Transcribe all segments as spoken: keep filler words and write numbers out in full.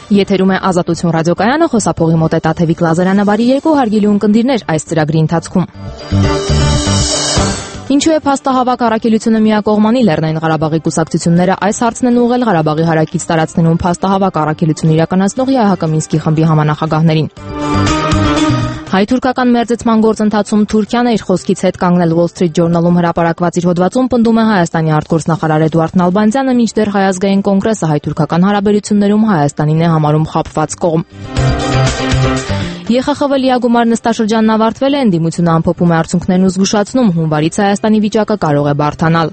Եթերում է Ազատություն ռադիոկայանը, խոսափողի մոտ է Տաթևիկ Լազարյանը, բարի երկու հարգելի ունկնդիրներ այս ծրագրի ընթացքում։ Ինչու է փաստահավաք առաքելությունը միակողմանի? Լեռնային Ղարաբաղի կուսակցությունները այս հարցն են ուղղել Ղարաբաղի հարակից տարածքներում փաստահավաք առաքելություն իրականացնող ԵԱՀԿ Մինսկի խմբի համանախագահներին։ Հայ-թուրքական մերձեցման գործընթացում Թուրքիան իր խոսքից հետ կանգնել Wall Street Journal-ում հրապարակված իր հոդվածում պնդում է Հայաստանի արտգործնախարար Էդուարդ Նալբանդյանը, մինչդեռ Հայազգային կոնգրեսը հայ-թուրքական հարաբերություններում Հայաստանին է համարում խաբված կողմ։ ԵԽԽՎ լիագումար նստաշրջանն ավարտվել է, ընդդիմությունը ամփոփում է արդյունքներն ու զգուշացնում, հունվարից Հայաստանի վիճակը կարող է բարդանալ։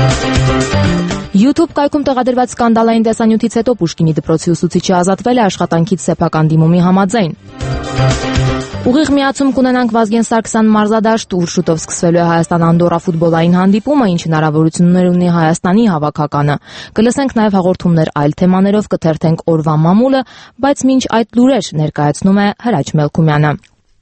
YouTube կայքում տեղադրված սկանդալային տեսանյութից հետո Պուշկինի դպրոցի ուսուցիչը ազատվել է աշխատանքից սեփական դիմումի համաձայն։ Ուղիղ միացում կունենանք Վազգեն Սարգսյան մարզադաշտ, ուր շուտով սկսվելու է Հայաստան-Անդորրա ֆուտբոլային հանդիպումը, ինչ հնարավորություններ ունի Հայաստանի հավաքականը։ Կլսենք նաև հաղորդումներ այլ թեմաներով, կթերթենք օրվա մամուլը, բայց մինչ այդ լուրեր ներկայացնում է Հրաչ Մելքումյանը։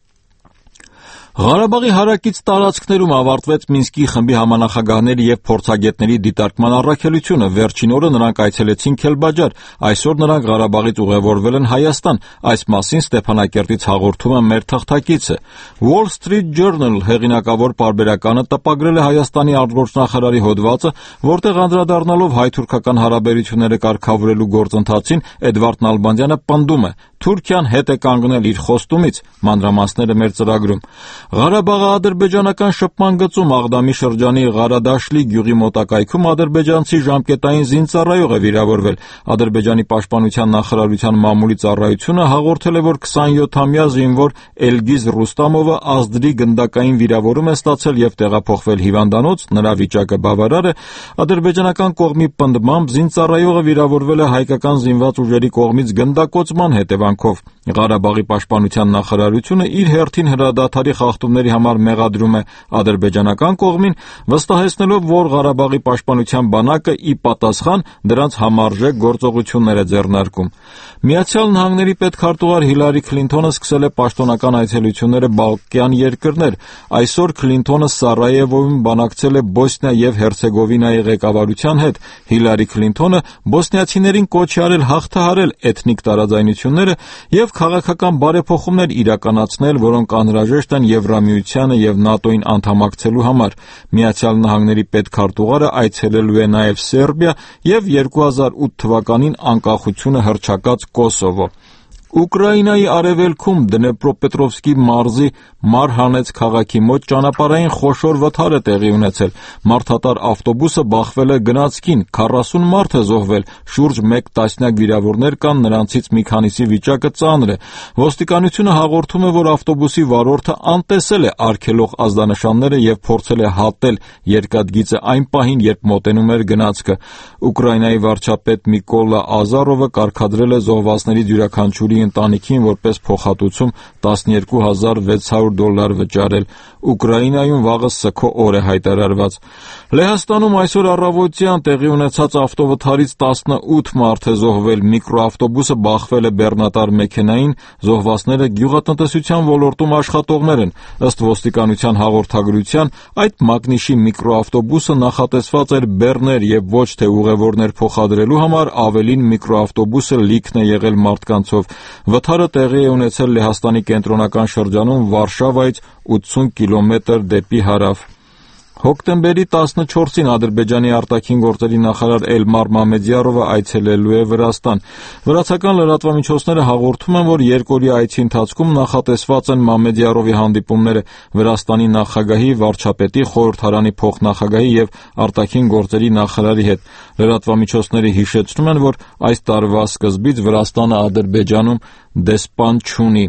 Ղարաբաղի հարակից տարածքներում ավարտվեց Մինսկի խմբի համանախագահների եւ փորձագետների դիտարկման առաքելությունը։ Վերջին օրը նրանք այցելեցին Քելբաջար, այսօր նրանք Ղարաբաղից ուղևորվել են Հայաստան։ Այս մասին Ստեփանակերտից հաղորդում է մեր թղթակիցը։ Wall Street Journal հեղինակավոր պարբերականը տպագրել է Հայաստանի արտգործնախարարի հոդվածը, որտեղ անդրադառնալով հայ-թուրքական հարաբերությունները կարգավորելու գործընթացին Էդվարդ Նալբանդյանը պնդում է. Թուրքիան հետ է կանգնել իր խոստումից, մանրամասները մեր ծրագրում։ Ղարաբաղի ադրբեջանական շփման գծում Աղդամի շրջանի Ղարադաշլի գյուղի մոտակայքում ադրբեջանցի ժամկետային զինծառայող է վիրավորվել։ Ադրբեջանի պաշտպանության նախարարության մամուլի ծառայությունը հաղորդել է, որ քսանյոթամյա զինվոր Էլգիզ Ռուստամովը ազդրի գնդակային վիրավորում է ստացել եւ տեղափոխվել հիվանդանոց, նրա վիճակը բավարար է։ Ադրբեջանական կողմի պնդմամբ զինծառայողը վիրավորվել է հայկական զինված ուժերի կողմից գնդակոծման հետևանքով։ Ղարաբաղի պաշտպանության նախարարությունը իր հերթին հրադադարի խախտումների համար մեղադրում է ադրբեջանական կողմին, վստահեցնելով, որ Ղարաբաղի պաշտպանության բանակը ի պատասխան դրանց համարժեք գործողություններ է ձեռնարկում։ Միացյալ Նահանգների պետքարտուղար Հիլարի Քլինթոնը սկսել է պաշտոնական այցելությունները Բալկան երկրներ։ Այսօր Քլինթոնը Սարայևոյում բանակցել է Բոսնիա եւ Հերցեգովինայի ղեկավարության հետ։ Հիլարի Քլինթոնը բոսնիացիներին կոչ է արել հաղթահարել էթնիկ տարաձայնությունները եւ քաղաքական բարեփոխումներ իրականացնել, որոնք անհրաժեշտ են Եվրամիությանը եւ ՆԱՏՕ-ին անդամակցելու համար։ Միացյալ Նահանգների պետքարտուղարը այցելելու է նաեւ Սերբիա եւ երկու հազար ութ թվականին անկախությունը հռչակած Կոսովո։ Ուկրաինայի արևելքում Դնեպրոպետրովսկի մարզի Մարհանեց քաղաքի մոտ ճանապարհային խոշոր վթար է տեղի ունեցել։ Մարդատար ավտոբուսը բախվել է գնացքին, քառասուն մարդ է զոհվել, շուրջ մեկ տասնյակ վիրավորներ կան, նրանցից մի քանիսի վիճակը ծանր է։ Ոստիկանությունը հաղորդում է, որ ավտոբուսի վարորդը անտեսել է արգելող ազդանշանները եւ փորձել է հատել երկաթգիծը այն պահին, երբ մոտենում էր գնացքը։ Ուկրաինայի վարչապետ Միկոլա Ազարովը կարգադրել է զոհվածներից յուրաքանչյուրի ընտանիքին որպես փոխհատուցում տասնյոթ հազար վեց հարյուր դոլար վճարել։ Ուկրաինայում վաղը սգո օր է հայտարարված։ Լեհաստանում այսօր առավոտյան տեղի ունեցած ավտովթարից տասնութ մարդ է զոհվել, միկրոավտոբուսը բախվել է բեռնատար մեքենային, զոհվածները գյուղատնտեսության ոլորտում աշխատողներ են։ Ըստ ոստիկանության հաղորդագրության, այդ մագնիշի միկրոավտոբուսը նախատեսված էր բեռներ եւ ոչ թե ուղևորներ փոխադրելու համար, ավելին միկրոավտոբուսը լիքն է եղել մարդկանցով։ Վթարը տեղի է ունեցել Լեհաստանի կենտրոնական շրջանում Վարշավայից ութսուն կիլոմետր դեպի հարավ։ Հոկտեմբերի տասնչորսին Ադրբեջանի արտաքին գործերի նախարար Էլմար Մամեդյարովը այցելելու է Վրաստան։ Վրացական լրատվամիջոցները հաղորդում են, որ երկօրյա այցի ընթացքում նախատեսված են Մամեդյարովի հանդիպումները Վրաստանի նախագահի, վարչապետի, խորհրդարանի փոխնախագահի եւ արտաքին գործերի նախարարի հետ։ Լրատվամիջոցները հիշեցնում են, որ այս տարվա սկզբից Վրաստանը Ադրբեջանում դեսպան չունի։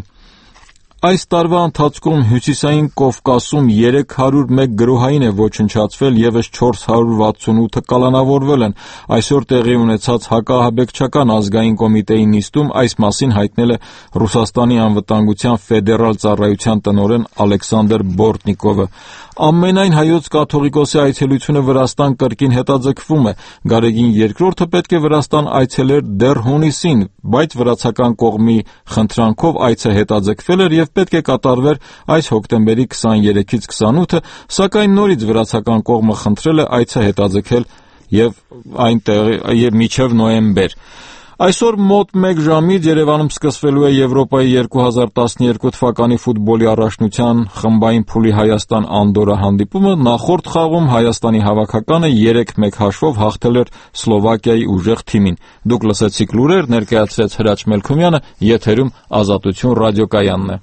Այս տարվա ընթացքում Հյուսիսային Կովկասում երեք հարյուր մեկ գրոհային է ոչնչացվել, եւս չորս հարյուր վաթսունութը կալանավորվել են։ Այսօր տեղի ունեցած հակաահաբեկչական ազգային կոմիտեի նիստում այս մասին հայտնել է Ռուսաստանի անվտանգության ֆեդերալ ծառայության տնօրեն Ալեքսանդր Բորտնիկովը։ Ամենայն հայոց կաթողիկոսի այցելությունը Վրաստան կրկին հետաձգվում է։ Գարեգին երկրորդը պետք է Վրաստան այցելեր դեռ հունիսին, բայց վրացական կողմի խնդրանքով այցը հետաձգվել էր եւ պետք է կատարվեր այս հոկտեմբերի քսաներեքից քսանութը, սակայն նորից վրացական կողմը խնդրել է այցը հետաձգել եւ այնտեղ եւ մինչեւ նոյեմբեր։ Այսօր մոտ մեկ ժամից Երևանում սկսվելու է Եվրոպայի երկու հազար տասներկու թվականի ֆուտբոլի առաջնության խմբային փուլի Հայաստան-Անդորա հանդիպումը։ Նախորդ խաղում Հայաստանի հավաքականը երեք մեկ հաշվով հաղթել էր Սլովակիայի ուժեղ թիմին։ Դուք լսեցիք լուրեր, ներկայացրեց Հրաչ Մելքումյանը, եթերում Ազատություն ռադիոկայանն է։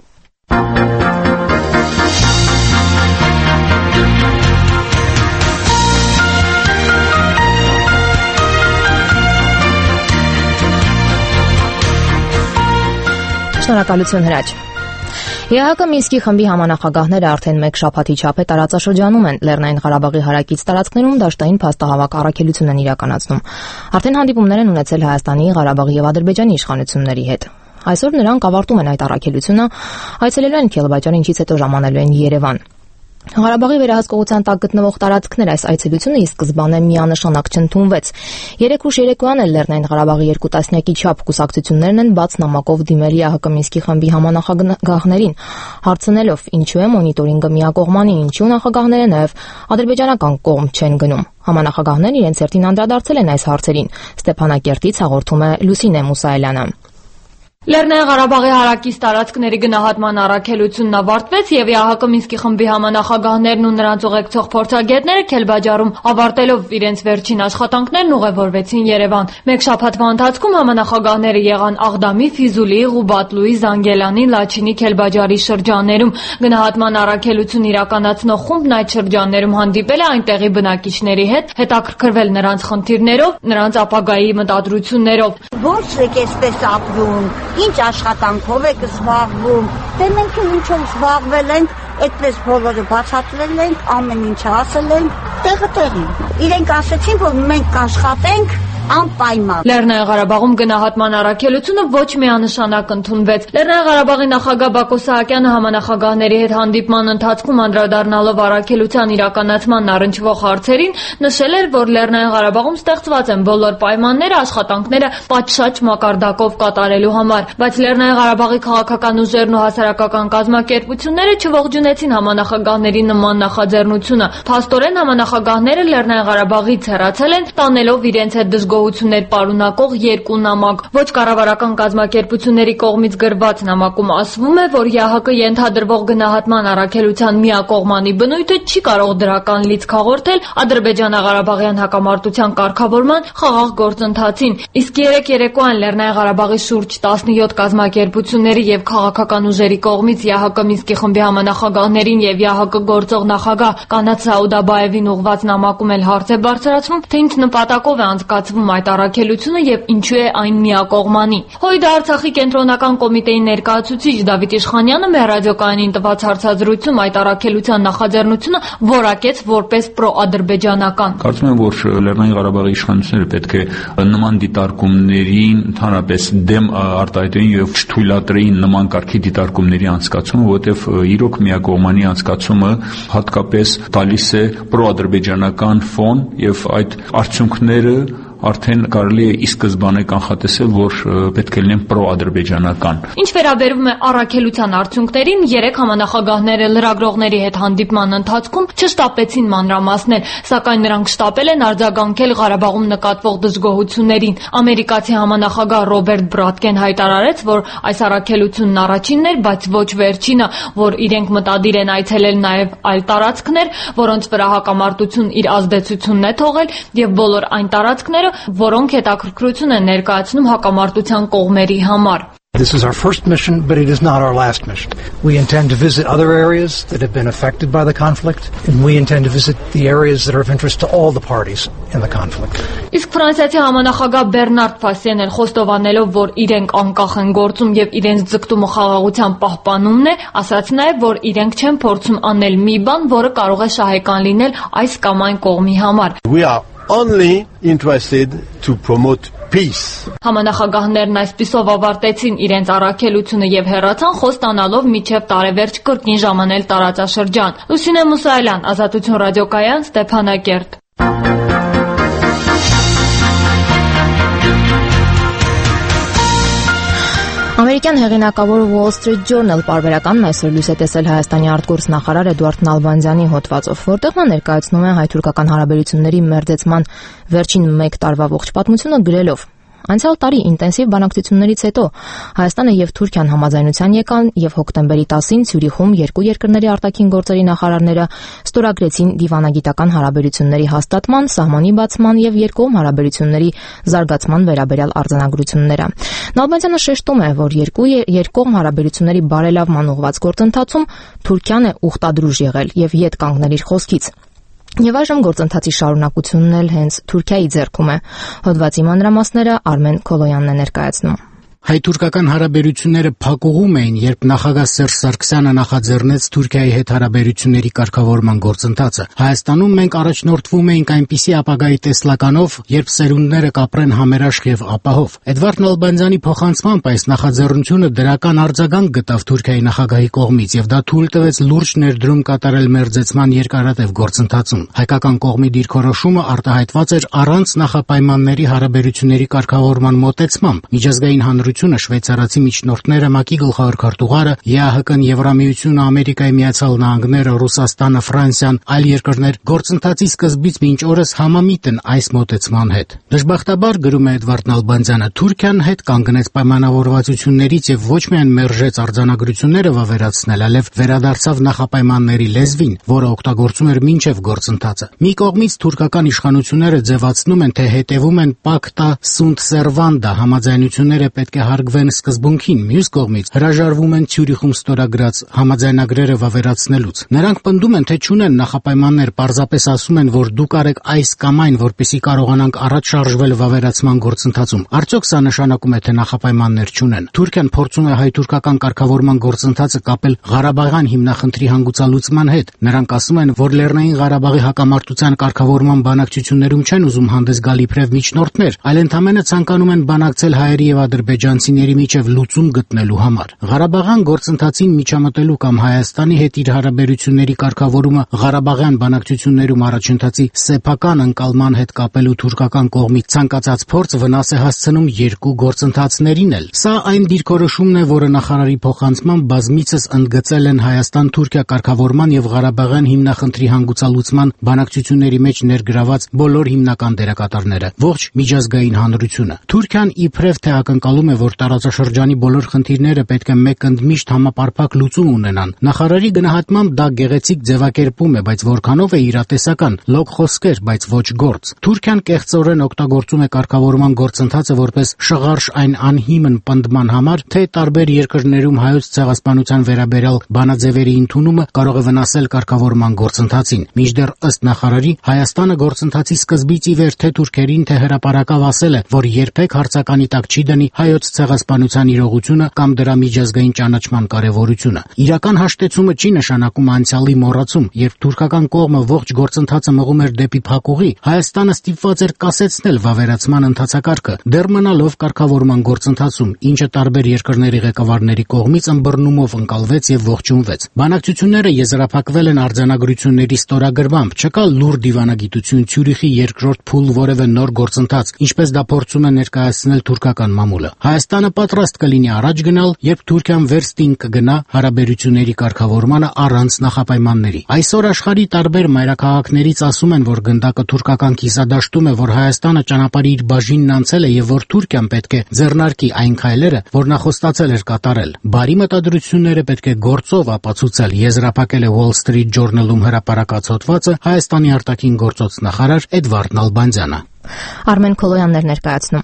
Շնորհակալություն Հրաչ։ ԵԱՀԿ Մինսկի խմբի համանախագահները արդեն մեկ շաբաթի չափ է տարածաշրջանում են Լեռնային Ղարաբաղի հարակից տարածքներում դաշտային փաստահավաք առաքելություն են իրականացնում։ Արդեն հանդիպումներ են ունեցել Հայաստանի, Ղարաբաղի եւ Ադրբեջանի իշխանությունների հետ։ Այսօր նրանք ավարտում են այդ առաքելությունը, այցելելու են Քելբաջար, ինչից հետո ժամանելու են Երևան։ Ղարաբաղի վերահսկողության տակ գտնվող տարածքներ այս այցելությունը ի սկզբանե միանշանակ չընդունվեց։ Երեկ ուշ երեկոյան էլ Լեռնային Ղարաբաղի երկու տասնյակի չափ կուսակցություններն են բաց նամակով դիմել ԵԱՀԿ Մինսկի խմբի համանախագահներին, հարցնելով ինչու է մոնիտորինգը միակողմանի, ինչու նախագահները նաև ադրբեջանական կողմ չեն գնում։ Համանախագահներն իրենց երթին անդրադարձել են այս հարցերին։ Ստեփանակերտից հաղորդում է Լուսինե Մուսայելյանը։ Լեռնային Ղարաբաղի հարակից տարածքների գնահատման առաքելությունն ավարտվեց եւ ԵԱՀԿ Մինսկի խմբի համանախագահներն ու նրանց ուղեկցող փորձագետները Քելբաջարում ավարտելով իրենց վերջին աշխատանքներն ուղևորվեցին Երևան։ Մեկ շաբաթվա ընթացքում համանախագահները եղան Աղդամի, Ֆիզուլի, Ղուբատլուի, Զանգելանի, Լաչինի, Քելբաջարի շրջաններում։ Գնահատման առաքելություն իրականացնող խումբն այդ շրջաններում հանդիպել է այնտեղի բնակիչների հետ, հետաքրքրվել նրանց խնդիրներով, նրանց ապագայի մտադրություններով։ Ո՞նց եք այսպես ապրում, ինչ աշխատանքով եք զբաղվում, դե մենք ինչով զբաղվել ենք, այդպես բոլորը բացատրել ենք, ամեն ինչ ասել ենք, տեղը տեղին։ Իրենք ասեցին, որ մենք կաշխատենք անպայման։ Լեռնային Ղարաբաղում գնահատման առաքելությունը ոչ միանշանակ ընդունվեց։ Լեռնային Ղարաբաղի նախագահ Բակո Սահակյանը համանախագահների հետ հանդիպման ընթացքում անդրադառնալով առաքելության իրականացման առնչվող հարցերին նշել էր, որ Լեռնային Ղարաբաղում ստեղծված են բոլոր պայմանները աշխատանքները պատշաճ մակարդակով կատարելու համար, բայց Լեռնային Ղարաբաղի քաղաքական ուժերն ու հասարակական կազմակերպությունները չողջունեցին համանախագահների նման նախաձեռնությունը։ Փաստորեն համանախագահները Լեռնային Ղարաբաղից հեռացել են, տանելով իրենց հետ դժգոհություններ պարունակող երկու նամակ։ Ոչ կառավարական կազմակերպությունների կողմից գրված նամակում ասվում է, որ ԵԱՀԿ ենթադրվող գնահատման առաքելության միակողմանի բնույթը չի կարող դրական լիցք հաղորդել Ադրբեջանա-Ղարաբաղյան հակամարտության կարգավորման խաղաղ գործընթացին։ Իսկ երեք երեկոյան Լեռնային Ղարաբաղի շուրջ տասնյոթ կազմակերպությունների եւ քաղաքական ուժերի կողմից ԵԱՀԿ Մինսկի խմբի համանախագահներին եւ ԵԱՀԿ գործող նախագահ Կանաթ Սաուդաբաևին ուղղված նամակում էլ հարց է բարձրացվում, թե ինչ նպատակով է անցկացվում այդ առաքելությունը եւ ինչու է այն միակողմանի։ Հույդա Արցախի կենտրոնական կոմիտեի ներկայացուցիչ Դավիթ Իշխանյանը մեր ռադիոկայանին տված հարցազրույցում այդ առաքելության նախաձեռնությունը որակեց որպես պրոադրբեջանական։ Կարծում եմ, որ Լեռնային Ղարաբաղի իշխանությունները պետք է նման դիտարկումներին ընդհանրապես դեմ արտահայտեին եւ չթույլատրեին նման կարգի դիտարկումների անցկացումը, որովհետեւ իրոք միակողմանի անցկացումը հատկապես տալիս է պրոադրբեջանական ֆոն եւ այդ արդյունքները արդեն կարելի է ի սկզբանե կանխատեսել, որ պետք է լինեն պրոադրբեջանական։ Ինչ վերաբերում է առաքելության արդյունքներին, երեք համանախագահները լրագրողների հետ հանդիպման ընթացքում չշտապեցին մանրամասնել, սակայն նրանք շտապել են արձագանքել Ղարաբաղում նկատվող դժգոհություններին։ Ամերիկացի համանախագահ Ռոբերտ Բրատկեն հայտարարեց, որ այս առաքելությունն առաջինն էր, բայց ոչ վերջինը, որ իրենք մտադիր են այցելել նաև այլ տարածքներ, որոնց վրա հակամարտություն իր ազդեցությունն է թողել, եւ բոլոր այն տարածքները, որոնք հետաքրքրություն են ներկայացնում հակամարտության կողմերի համար։ This is our first mission, but it is not our last mission. We intend to visit other areas that have been affected by the conflict, and we intend to visit the areas that are of interest to all the parties in the conflict. Իսկ ֆրանսիացի համանախագահ Բերնարդ Ֆասիեն խոստովանելով, որ իրենք անկախ են գործում եւ իրենց ձգտումը խաղաղության պահպանումն է, ասաց նաեւ, որ իրենք չեն փորձում անել մի բան, որը կարող է շահեկան լինել այս կամ այն կողմի համար։ We are only interested to promote peace. Համանախագահներն այսպիսով ավարտեցին իրենց առաքելությունը եւ հեռացան խոստանալով միջև տարեվերջ կրկին ժամանել տարածաշրջան։ Լուսինե Մուսայելյան, Ազատություն ռադիոկայան, Ստեփանակերտ։ Ամերիկյան հեղինակավոր Wall Street Journal պարբերականն այսօր լույս է տեսել Հայաստանի արտգործնախարար Էդուարդ Նալբանդյանի հոդվածով, որտեղ նա ներկայացնում է հայ-թուրքական հարաբերությունների մերձեցման վերջին մեկ տարվա ողջ պատմությունը գրելով. Անցյալ տարի ինտենսիվ բանակցություններից հետո Հայաստանը եւ Թուրքիան համաձայնության եկան եւ հոկտեմբերի տասին Ցյուրիխում երկու երկրների արտաքին գործերի նախարարները ստորագրեցին դիվանագիտական հարաբերությունների հաստատման, սահմանի բացման եւ երկկողմ հարաբերությունների զարգացման վերաբերյալ արձանագրությունները։ Նալբանդյանը շեշտում է, որ երկու երկկողմ հարաբերությունների բարելավման ուղղված գործընթացում Թուրքիան է ուխտադրուժ եղել եւ ետ կանգնել իր խոսքից։ Եվ այժմ գործընթացի շարունակությունն էլ հենց Թուրքիայի ձեռքում է։ Հոդվածի մանրամասները Արմեն Քոլոյանն է ներկայացնում։ Հայ-թուրքական հարաբերությունները փակուղում էին, երբ նախագահ Սերժ Սարգսյանը նախաձեռնեց Թուրքիայի հետ հարաբերությունների կարգավորման գործընթացը։ Հայաստանում մենք առաջնորդվում էինք այնպիսի ապագայի տեսլականով, երբ սերունդները կապրեն համերաշխ եւ ապահով։ Էդվարդ Նալբանդյանի փոխանցմամբ այս նախաձեռնությունը դրական արձագանք գտավ Թուրքիայի նախագահի կողմից եւ դա թույլ տվեց լուրջ ներդրում կատարել մերձեցման երկարատև գործընթացում։ Հայկական կողմի դիրքորոշումը արտահայտված էր առանց նախապայմանների հարաբերությունների կարգավորման մոտեցմամբ։ Միջազգային հանրությունը շվեյցարացի միջնորդները ՄԱԿ-ի գլխավոր քարտուղարը, ԵԱՀԿ-ն, Եվրամիությունը, Ամերիկայի Միացյալ Նահանգները, Ռուսաստանը, Ֆրանսիան, այլ երկրներ գործընթացի սկզբից մինչ օրս համամիտ են այս մոտեցման հետ։ Դժբախտաբար, գրում է Էդվարդ Նալբանդյանը, Թուրքիան հետ կանգնեց պայմանավորվածություններից եւ ոչ միայն մերժեց արձանագրությունները վավերացնել, այլև վերադարձավ նախապայմանների լեզվին, որը օգտագործում էր մինչև գործընթացը։ Մի կողմից թուրքական իշխանությունները ձևացնում են, թե հետևում են Pacta sunt servanda համաձայնությունները պետք է հարգվեն սկզբունքին, մյուս կողմից հրաժարվում են Ցյուրիխում ստորագրած համաձայնագրերը վավերացնելուց։ Նրանք պնդում են, թե չունեն նախապայմաններ, պարզապես ասում են, որ դուք արեք այս կամ այն, որպեսզի կարողանանք առաջ շարժվել վավերացման գործընթացում։ Արդյոք սա նշանակում է, թե նախապայմաններ չունեն։ Թուրքիան փորձում է հայ-թուրքական կարգավորման գործընթացը կապել Ղարաբաղյան հիմնախնդրի հանգուցալուծման հետ։ Նրանք ասում են, որ Լեռնային Ղարաբաղի հակամարտության կարգավորման բանակցություններում չեն ուզում հանդես գալ իբրև միջնորդներ, այլ ընդհանրապես ցանկանում են բանակցել հայերի եւ ադրբեջանցիների միջև լուծում գտնելու համար։ Ղարաբաղյան գործընթացին միջամտելու կամ Հայաստանի հետ իր հարաբերությունների կարգավորումը Ղարաբաղյան բանակցություններում առաջընթացի սեփական ընկալման հետ կապելու թուրքական կողմի ցանկացած փորձ վնաս է հասցնում երկու գործընթացներին էլ։ Սա այն դիրքորոշումն է, որը նախարարի փոխանցմամբ բազմիցս ընդգծել են Հայաստան-Թուրքիա կարգավորման եւ Ղարաբաղյան հիմնախնդրի հանգուցալուծման բանակցությունների մեջ ներգրաված բոլոր հիմնական դերակատարները, ողջ միջազգային հանրությունը։ Թուրքիան իբրև թե ակնկալում է, որ տարածաշրջանի բոլոր խնդիրները պետք է մեկընդմիշտ համապարփակ լուծում ունենան։ Նախարարի գնահատմամբ դա գեղեցիկ ձևակերպում է, բայց որքանով է իրատեսական, լոկ խոսքեր, բայց ոչ գործ։ Թուրքիան կեղծորեն օգտագործում է կարգավորման գործընթացը որպես շղարշ այն անհիմն պնդման համար, թե տարբեր երկրներում հայոց ցեղասպանության վերաբերյալ բանաձևերի ընդունումը կարող է վնասել կարգավորման գործընթացին։ Մինչդեռ ըստ նախարարի Հայաստանը գործընթացի սկզբից ի վեր թե թուրքերին, թե հրապարակավ ասել է, որ երբեք հարցականի տակ չի դնի հայոց ցեղասպանության իրողությունը կամ դրա միջազգային ճանաչման կարևորությունը։ Իրական հաշտեցումը չի նշանակում անցյալի մոռացում, երբ թուրքական կողմը ողջ գործընթացը մղում էր դեպի փակուղի, Հայաստանը ստիպված էր կասեցնել վավերացման ընթացակարգը, դեռ մնալով կարգավորման գործընթացում, ինչը տարբեր երկրների ղեկավարների կողմից ըմբռնումով ընկալվեց եւ ողջունվեց։ Բանակցությունները եզրափակվել են արձանագրությունների ստորագրմամբ, չկա լուր դիվանագիտություն, Ցյուրիխի երկրորդ փուլ որևէ նոր գործընթաց, ինչպես դա փորձում է ներկայացնել թուրքական մամուլը։ Հայաստանը պատրաստ կլինի առաջ գնալ, երբ Թուրքիան վերստին կգնա հարաբերությունների կարգավորմանը առանց նախապայմանների։ Այսօր աշխարհի տարբեր մայրաքաղաքներից ասում են, որ գնդակը թուրքական կիսադաշտում է, որ Հայաստանը ճանապարհի իր բաժինն անցել է եւ որ Թուրքիան պետք է ձեռնարկի այն քայլերը, որ նա խոստացել էր կատարել։ Բարի մտադրությունները պետք է գործով ապացուցել, եզրափակել է Wall Street Journal-ում հրապարակած հոդվածը Հայաստանի արտաքին գործոց նախարար Էդվարդ Նալբանդյանը։ Արմեն Քոլոյանն էր ներկայացնում։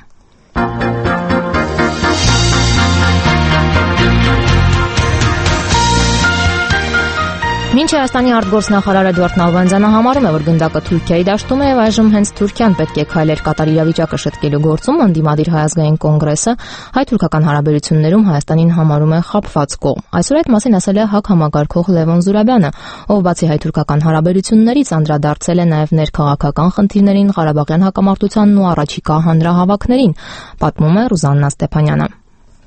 Մինչ Հայաստանի արտգործնախարար Էդվարդ Նալբանդյանը համարում է, որ գնդակը Թուրքիայի դաշտում է եւ այժմ հենց Թուրքիան պետք է քայլեր կատարի իրավիճակը շտկելու գործում, ընդդիմադիր Հայազգային կոնգրեսը հայ-թուրքական հարաբերություններում Հայաստանին համարում է խաբված կողմ։ Այսօր այդ մասին ասել է ՀԱԿ համագարկող Լևոն Զուրաբյանը, ով բացի հայ-թուրքական հարաբերություններից անդրադարձել է նաեւ ներքաղաքական խնդիրներին, Ղարաբաղյան հակամարտությանն ու առաջիկա հանրահավաքներին, պատմում է Ռուզաննա Ստեփանյանը։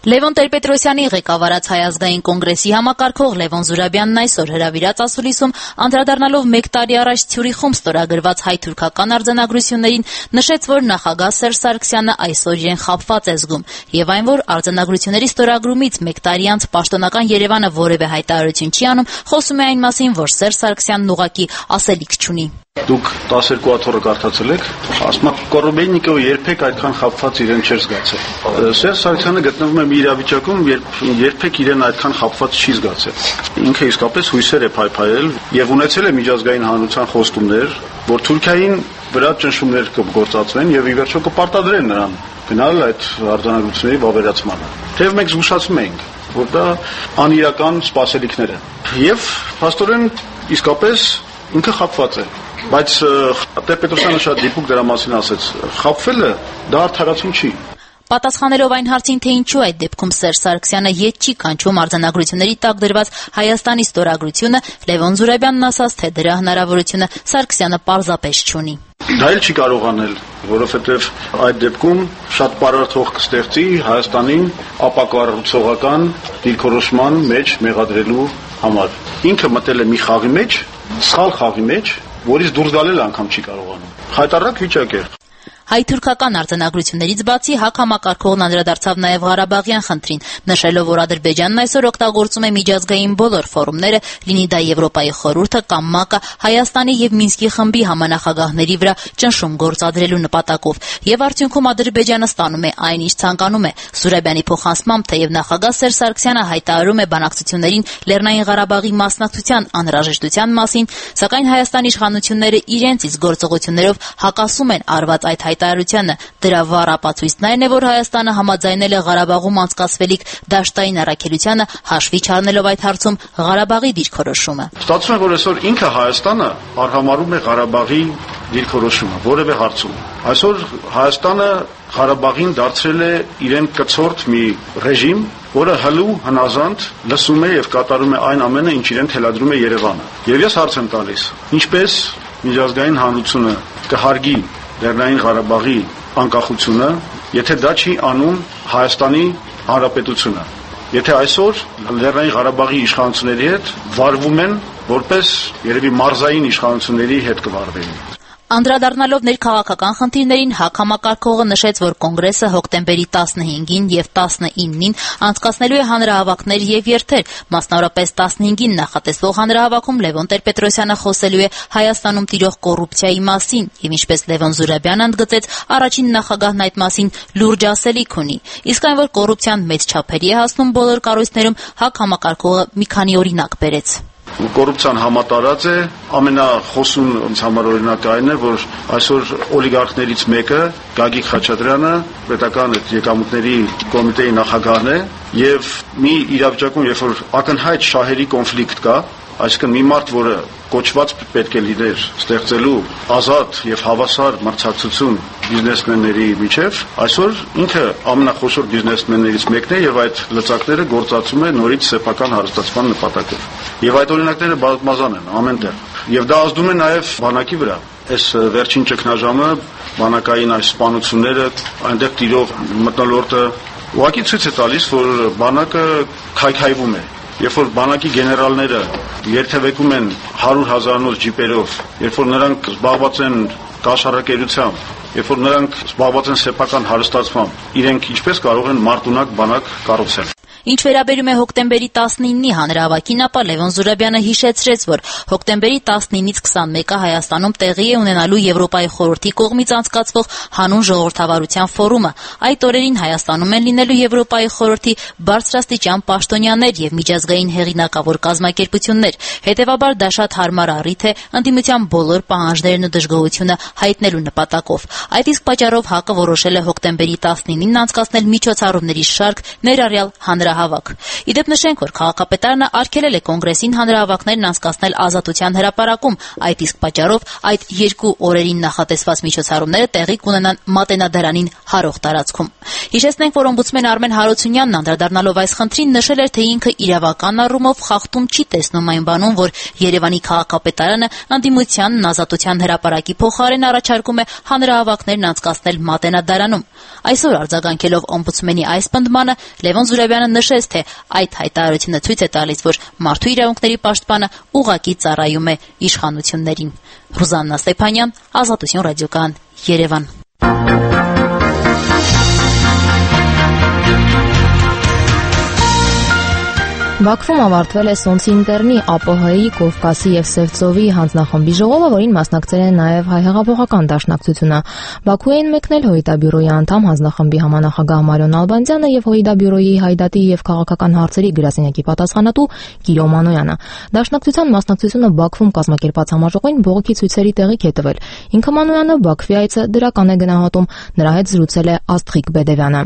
Լևոն Տեր-Պետրոսյանի ղեկավարած Հայ ազգային կոնգրեսի համակարգող Լևոն Զուրաբյանն այսօր հրավիրած ասուլիսում անդրադառնալով մեկ տարի առաջ Ցյուրիխում ստորագրված հայ-թուրքական արձանագրություններին նշեց, որ նախագահ Սերժ Սարգսյանը այսօր իրեն խաբված է զգում եւ այն, որ արձանագրությունների ստորագրումից մեկ տարի անց պաշտոնական Երևանը որևէ հայտարարություն չի անում, խոսում է այն մասին, որ Սերժ Սարգսյանն ուղղակի ասելիք չունի։ Դուք տասներկու աթոռը կարդացել եք, ասում եք Կորոբեյնիկովը երբեք այդքան խաբված իրեն չէր զգացել։ Սերժ Սարգսյանը գտնվում է մի իրավիճակում, երբ երբեք իրեն այդքան խաբված չի զգացել։ Ինքը իսկապես հույսեր է փայփայել եւ ունեցել է միջազգային հանրության խոստումներ, որ Թուրքիային վրա ճնշումներ կգործածվեն եւ ի վերջո կպարտադրեն նրան գնալ այդ արձանագրությունների վավերացմանը։ Թեև մենք զգուշացում ենք, որ դա անիրական սպասելիքներ են։ Եվ փաստորեն իսկապես ինքը խաբված է։ Բայց Տեր-Պետրոսյանը շատ դիպուկ դրա մասին ասեց, խաբվելը դա արդարացում չի։ Պատասխանելով այն հարցին, թե ինչու այդ դեպքում Սերժ Սարգսյանը ետ չի կանչում արձանագրությունների տակ դրված Հայաստանի ստորագրությունը, Լևոն Զուրաբյանն ասաց, թե դրա հնարավորությունը Սարգսյանը պարզապես չունի։ Դա էլ չի կարող անել, որովհետև այդ դեպքում շատ պարարտ հող կստեղծի Հայաստանին ապակառուցողական դիրքորոշման մեջ մեղադրելու համար։ Ինքը մտել է մի խաղի մեջ, սխալ խաղի մեջ, որից դուրս գալել անգամ չի կարողանում։ Խայտառակ վիճակ է։ Հայ-թուրքական արձանագրություններից բացի ՀԱԿ համակարգողն անդրադարձավ նաև Ղարաբաղյան խնդրին, նշելով, որ Ադրբեջանն այսօր օգտագործում է միջազգային բոլոր ֆորումները, լինի դա Եվրոպայի խորհուրդը կամ ՄԱԿ-ը, Հայաստանի եւ Մինսկի խմբի համանախագահների վրա ճնշում գործադրելու նպատակով, եւ արդյունքում Ադրբեջանը ստանում է այն, ինչ ցանկանում է։ Զուրաբյանի փոխանցմամբ, թեև նախագահ Սերժ Սարգսյանը հայտարարում է բանակցություններին Լեռնային Ղարաբաղի մասնակցության անհրաժեշտության մասին, սակայն Հայաստանի իշխանությունները իրենց իսկ գործողություններով հակասում են արված այդ հայտարարությանը։ Դրա վառ ապացույցն այն է, որ Հայաստանը համաձայնել է Ղարաբաղում անցկացվելիք դաշտային առաքելությանը, հաշվի չառնելով այդ հարցում Ղարաբաղի դիրքորոշումը։ Ստացվում է, որ այսօր ինքը Հայաստանը արհամարում է Ղարաբաղի դիրքորոշումը որևէ հարցում։ Այսօր Հայաստանը Ղարաբաղին դարձրել է իրեն կցորդ մի ռեժիմ, որը հլու հնազանդ լսում է եւ կատարում է այն ամենը, ինչ իրեն թելադրում է Երևանը։ Եվ ես հարց եմ տալիս, ինչպես միջազգային հանրությունը կհարգի Լեռնային Ղարաբաղի անկախությունը, եթե դա չի անում Հայաստանի Հանրապետությունը։ Եթե այսօր Լեռնային Ղարաբաղի իշխանությունների հետ վարվում են որպես երևի մարզային իշխանությունների հետ կվարվեն։ Անդրադառնալով ներքաղաքական խնդիրներին, ՀԱԿ համակարգողը նշեց, որ կոնգրեսը հոկտեմբերի տասնհինգին եւ տասնինին անցկացնելու է հանրահավաքներ եւ երթեր։ Մասնավորապես տասնհինգին նախատեսվող հանրահավաքում Լևոն Տեր-Պետրոսյանը խոսելու է Հայաստանում տիրող կոռուպցիայի մասին եւ ինչպես Լևոն Զուրաբյանը ընդգծեց, առաջին նախագահն այդ մասին լուրջ ասելիք ունի։ Իսկ այն, որ կոռուպցիան մեծ չափերի է հասնում բոլոր կառույցներում, ՀԱԿ համակարգողը մի քանի օրինակ բերեց։ Կոռուպցիան համատարած է, ամենախոսուն ինձ համար օրինակը այն է, որ այսօր օլիգարխներից մեկը Գագիկ Խաչատրյանը պետական եկամուտների կոմիտեի նախագահն է եւ մի իրավիճակում, երբ որ ակնհայտ շահերի կոնֆլիկտ կա, այսինքն մի մարդ, որը կոչված պետք է լիդեր ստեղծելու ազատ եւ հավասար մրցակցություն բիզնեսմենների միջև, այսօր ինքը ամենախոշոր բիզնեսմեններից մեկն է եւ այդ լծակները գործածում է նորից սեփական հարստացման նպատակով։ Եվ այդ օրինակները բազմազան են ամենտեղ։ Եվ դա ազդում է նաեւ բանակի վրա։ Այս վերջին ճգնաժամը, բանակային այս սպանությունները, այնտեղ տիրող մթնոլորտը ուղղակի ցույց է տալիս, որ բանակը քայքայվում է։ Երբ որ բանակի գեներալները երթևեկում են հարյուր հազարանոց ջիպերով, երբ որ նրանք զբաղված են կաշառակերությամբ, երբ որ նրանք զբաղված են սեփական հարստացմամբ, իրենք ինչպես կարող են մարտունակ բանակ կառուցել։ Ինչ վերաբերում է հոկտեմբերի տասնինի հանրահավաքին, ապա Լևոն Զուրաբյանը հիշեցրեց, որ հոկտեմբերի տասնինից քսանմեկը Հայաստանում տեղի է ունենալու Եվրոպայի խորհրդի կողմից անցկացվող հանուն ժողովրդավարության ֆորումը։ Այդ օրերին Հայաստանում են լինելու Եվրոպայի խորհրդի բարձրաստիճան պաշտոնյաներ եւ միջազգային հեղինակավոր կազմակերպություններ։ Հետևաբար դա շատ հարմար առիթ է ընդդիմության բոլոր պահանջներն ու դժգոհությունը հայտնելու նպատակով։ Այդ իսկ պատճառով ՀԱԿ-ը որոշել է հոկտեմբերի տասնինին անցկացնել միջոցառումների շարք, ներառյալ հանրահավաք հանրահավաք։ Իդեպ նշենք, որ քաղաքապետարանը արգելել է կոնգրեսին հանրահավաքներն անցկացնել Ազատության հրապարակում, այդ իսկ պատճառով այդ երկու օրերին նախատեսված միջոցառումները տեղի կունենան Մատենադարանին հարող տարածքում։ Հիշեցնենք, որ օմբուդսմեն Արմեն Հարությունյանն անդրադառնալով այս խնդրին նշել էր, թե ինքը իրավական առումով խախտում չի տեսնում այն բանում, որ Երևանի քաղաքապետարանը ընդդիմությանն Ազատության հրապարակի փոխարեն առաջարկում է հանրահավաքներն անցկացնել Մատենադարանում։ Այսօր արձագանքելով օմբուդսմենի այս պնդմանը, Լևոն Զուրաբյանը նշեց, թե այդ հայտարարությունը ցույց է տալիս, որ մարդու իրավունքների պաշտպանը ուղղակի ծառայում է իշխանություններին։ Ռուզաննա Ստեփանյան, Ազատություն ռադիոկայան, Երևան։ Բաքվում ավարտվել է Սոնցինտերնի, ԱՊՀ-ի, Կովկասի եւ Սևծովի հանձնախմբի ժողովը, որին մասնակցել են նաեւ հայ հեղափոխական դաշնակցությունը։ Բաքու էին մեկնել ՀՅԴ-բյուրոյի անդամ հանձնախմբի համանախագահ Մարիոն Ալբանդյանը եւ ՀՅԴ-բյուրոյի հայդատի եւ քաղաքական հարցերի գրասենյակի պատասխանատու Կիրո Մանոյանը։ Դաշնակցության մասնակցությունը Բաքվում կազմակերպած համաժողովին բողոքի ցույցերի տեղիք է տվել։ Ինքը Մանոյանը Բաքվի այցը դրական է գնահատում, նրա հետ զրուցել է Աստղիկ Բեդևյանը։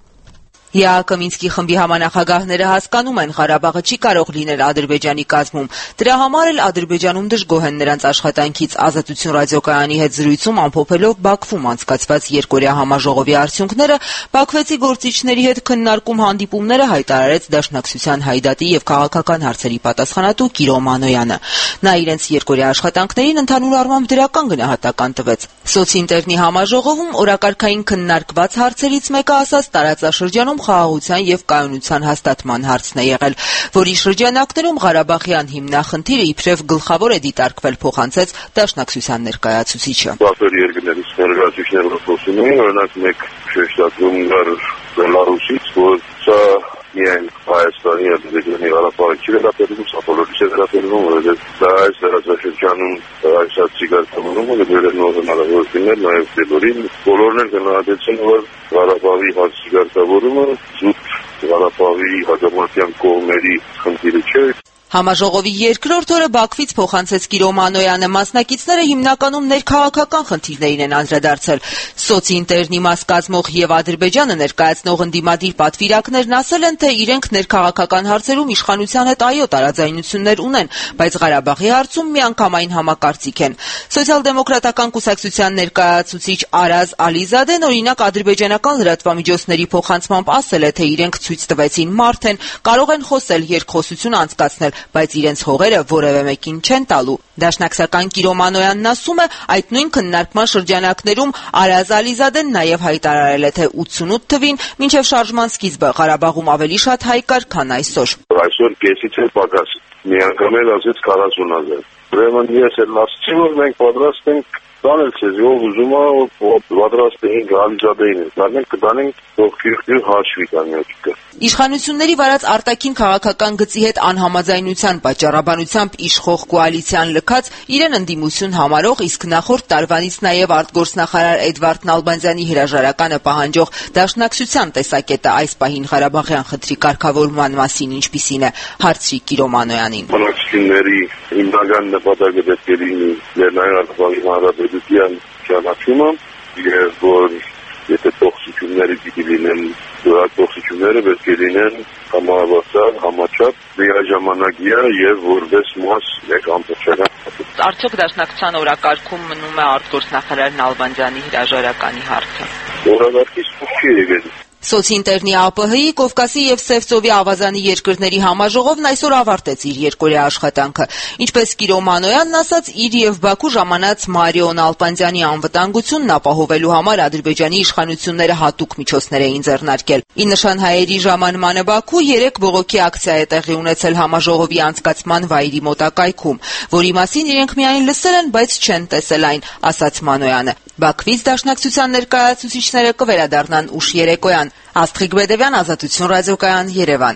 ԵԱՀԿ Մինսկի խմբի համանախագահները հասկանում են, Ղարաբաղը չի կարող լինել Ադրբեջանի կազմում։ Դրա համար էլ Ադրբեջանում դժգոհ են նրանց աշխատանքից։ Ազատություն ռադիոկայանի հետ զրույցում ամփոփելով Բաքվում անցկացված երկօրյա համաժողովի արդյունքները, Բաքվեցի գործիչների հետ քննարկում հանդիպումները հայտարարեց Դաշնակցության հայդատի եւ քաղաքական հարցերի պատասխանատու Կիրո Մանոյանը։ Նա իրենց երկօրյա աշխատանքներին ընդհանուր առմամբ դրական գնահատական տվեց։ Սոցինտերնի համաժողովում օրակարգային քննարկված հարցերից մեկը ասած տարածաշրջանում խաղաղության եւ կայունության հաստատման հարցն է եղել, որի շրջանակներում Ղարաբաղյան հիմնախնդիրը իբրև գլխավոր է դիտարկվել, փոխանցեց Դաշնակցության ներկայացուցիչը։ Տարբեր երկրներից ներկայացուցիչները խոսում էին, օրինակ մեկ շեշտադրում կար Բելարուսից, որ սա միայն Հայաստանի եւ Ադրբեջանի Ղարաբաղի չի վերաբերվում, սա բոլորիս է վերաբերվում, որովհետեւ դա այս դարաշրջանում այս ցիկարտավորումը դեռ նոր հնարավորություններ նաեւ դեպորին բոլորն են գնահատեցին, որ Ղարաբաղի ցիկարտավորումը զուտ Ղարաբաղի հակամարտյան կողմերի խնդիրը չէ։ Համաժողովի երկրորդ օրը Բաքվից փոխանցեց Կիրո Մանոյանը, մասնակիցները հիմնականում ներքաղաքական խնդիրներին են անդրադարձել։ Սոցինտերնի մաս կազմող եւ Ադրբեջանը ներկայացնող ընդդիմադիր պատվիրակներն ասել են, թե իրենք ներքաղաքական հարցերում իշխանության հետ այո տարաձայնություններ ունեն, բայց Ղարաբաղի հարցում միանգամայն համակարծիք են։ Սոցիալ-դեմոկրատական կուսակցության ներկայացուցիչ Արազ Ալիզադեն օրինակ ադրբեջանական լրատվամիջոցների փոխանցմամբ ասել է, թե իրենք ցույց տվեցին մարդ են, կարող են խոսել, երկխոսություն անցկացնել, բայց իրենց հողերը որևէ մեկին չեն տալու։ Դաշնակցական Կիրո Մանոյանն ասում է, այդ նույն քննարկման շրջանակներում Արազ Ալիզադեն նաև հայտարարել է, թե ութսունութ թվին մինչև շարժման սկիզբը Ղարաբաղում ավելի շատ հայ կար, քան այսօր։ Այսօր կեսից է պակաս, միանգամել ասեց քառասուն հազար։ Ուրեմն ես էլ ասացի, որ մենք պատրաստ ենք տանել ցեզ, ով ուզում է, պատրաստ ենք Ալիզադեին, դառնանք կդանենք ողջույն հաշվի կանյակը։ Իշխանությունների վարած արտաքին քաղաքական գծի հետ անհամաձայնության պատճառաբանությամբ իշխող կոալիցիան լքած իրեն ընդդիմություն համարող, իսկ նախորդ տարվանից նաև արտգործնախարար Էդվարդ Նալբանդյանի հրաժարականը պահանջող Դաշնակցության տեսակետը այս պահին Ղարաբաղյան խնդրի կարգավորման մասին ինչպիսին է, հարցրի Կիրո Մանոյանին։ Բանակցությունների հիմնական նպատակը պետք է լինի Լեռնային Ղարաբաղի Հանրապետության ճանաչումը, եւ որ եթե տոքսիկությունները պիտի լինեն, դրա տոքսիկությունները պետք է լինեն համավարակ, համաչափ, միաժամանակյա եւ որպես մաս մեկ ամբողջական։ Արդյոք Դաշնակցության օրակարգում մնում է արտգործնախարար Նալբանդյանի հրաժարականի հարցը։ Օրակարգից չի եկել։ Սոցինտերնի ԱՊՀ-ի, Կովկասի եւ Սևծովի ավազանի երկրների համաժողովն այսօր ավարտեց իր երկօրյա աշխատանքը։ Ինչպես Կիրո Մանոյանն ասաց, իր եւ Բաքու ժամանած Մարիոն Ալբանդյանի անվտանգությունն ապահովելու համար Ադրբեջանի իշխանությունները հատուկ միջոցներ էին ձեռնարկել։ Ի նշան հայերի ժամանմանը Բաքու երեք բողոքի ակցիա է տեղի ունեցել համաժողովի անցկացման վայրի մոտակայքում, որի մասին իրենք միայն լսել են, բայց չեն տեսել այն, ասաց Մանոյանը։ Բաքվից Դաշնակցության ներկայացուցիչները կվերադառնան ուշ երեկոյան։ Աստղիկ Բեդևյան, Ազատություն ռադիոկայան, Երևան։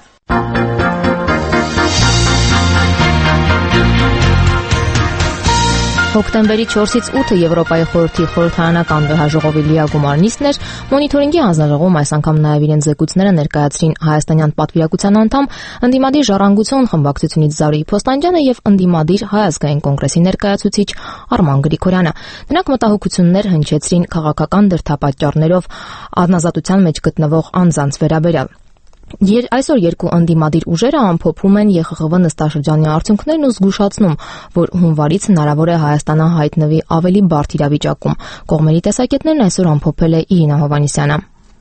Հոկտեմբերի չորսից ութը Եվրոպայի խորհրդի խորհրդարանական վեհաժողովի լիագումար նիստն էր, մոնիթորինգի հանձնաժողովում այս անգամ նաև իրենց զեկույցները ներկայացրին հայաստանյան պատվիրակության անդամ, ընդդիմադիր ժառանգություն խմբակցությունից Զարուհի Փոստանջյանը եւ ընդդիմադիր Հայ ազգային կոնգրեսի ներկայացուցիչ Արման Գրիգորյանը։ Նրանք մտահոգություններ հնչեցրին քաղաքական դրդապատճառներով անազատության մեջ գտնվող անձանց վերաբերյալ։ Եր այսօր երկու ընդդիմադիր ուժերը ամփոփում են Ե Խ Խ V նստաշրջանի արդյունքներն ու զգուշացնում, որ հունվարից հնարավոր է Հայաստանը հայտնվի ավելի բարդ իրավիճակում։ Կողմերի տեսակետներն այսօր ամփոփել է Իրինա Հովհաննիսյանը։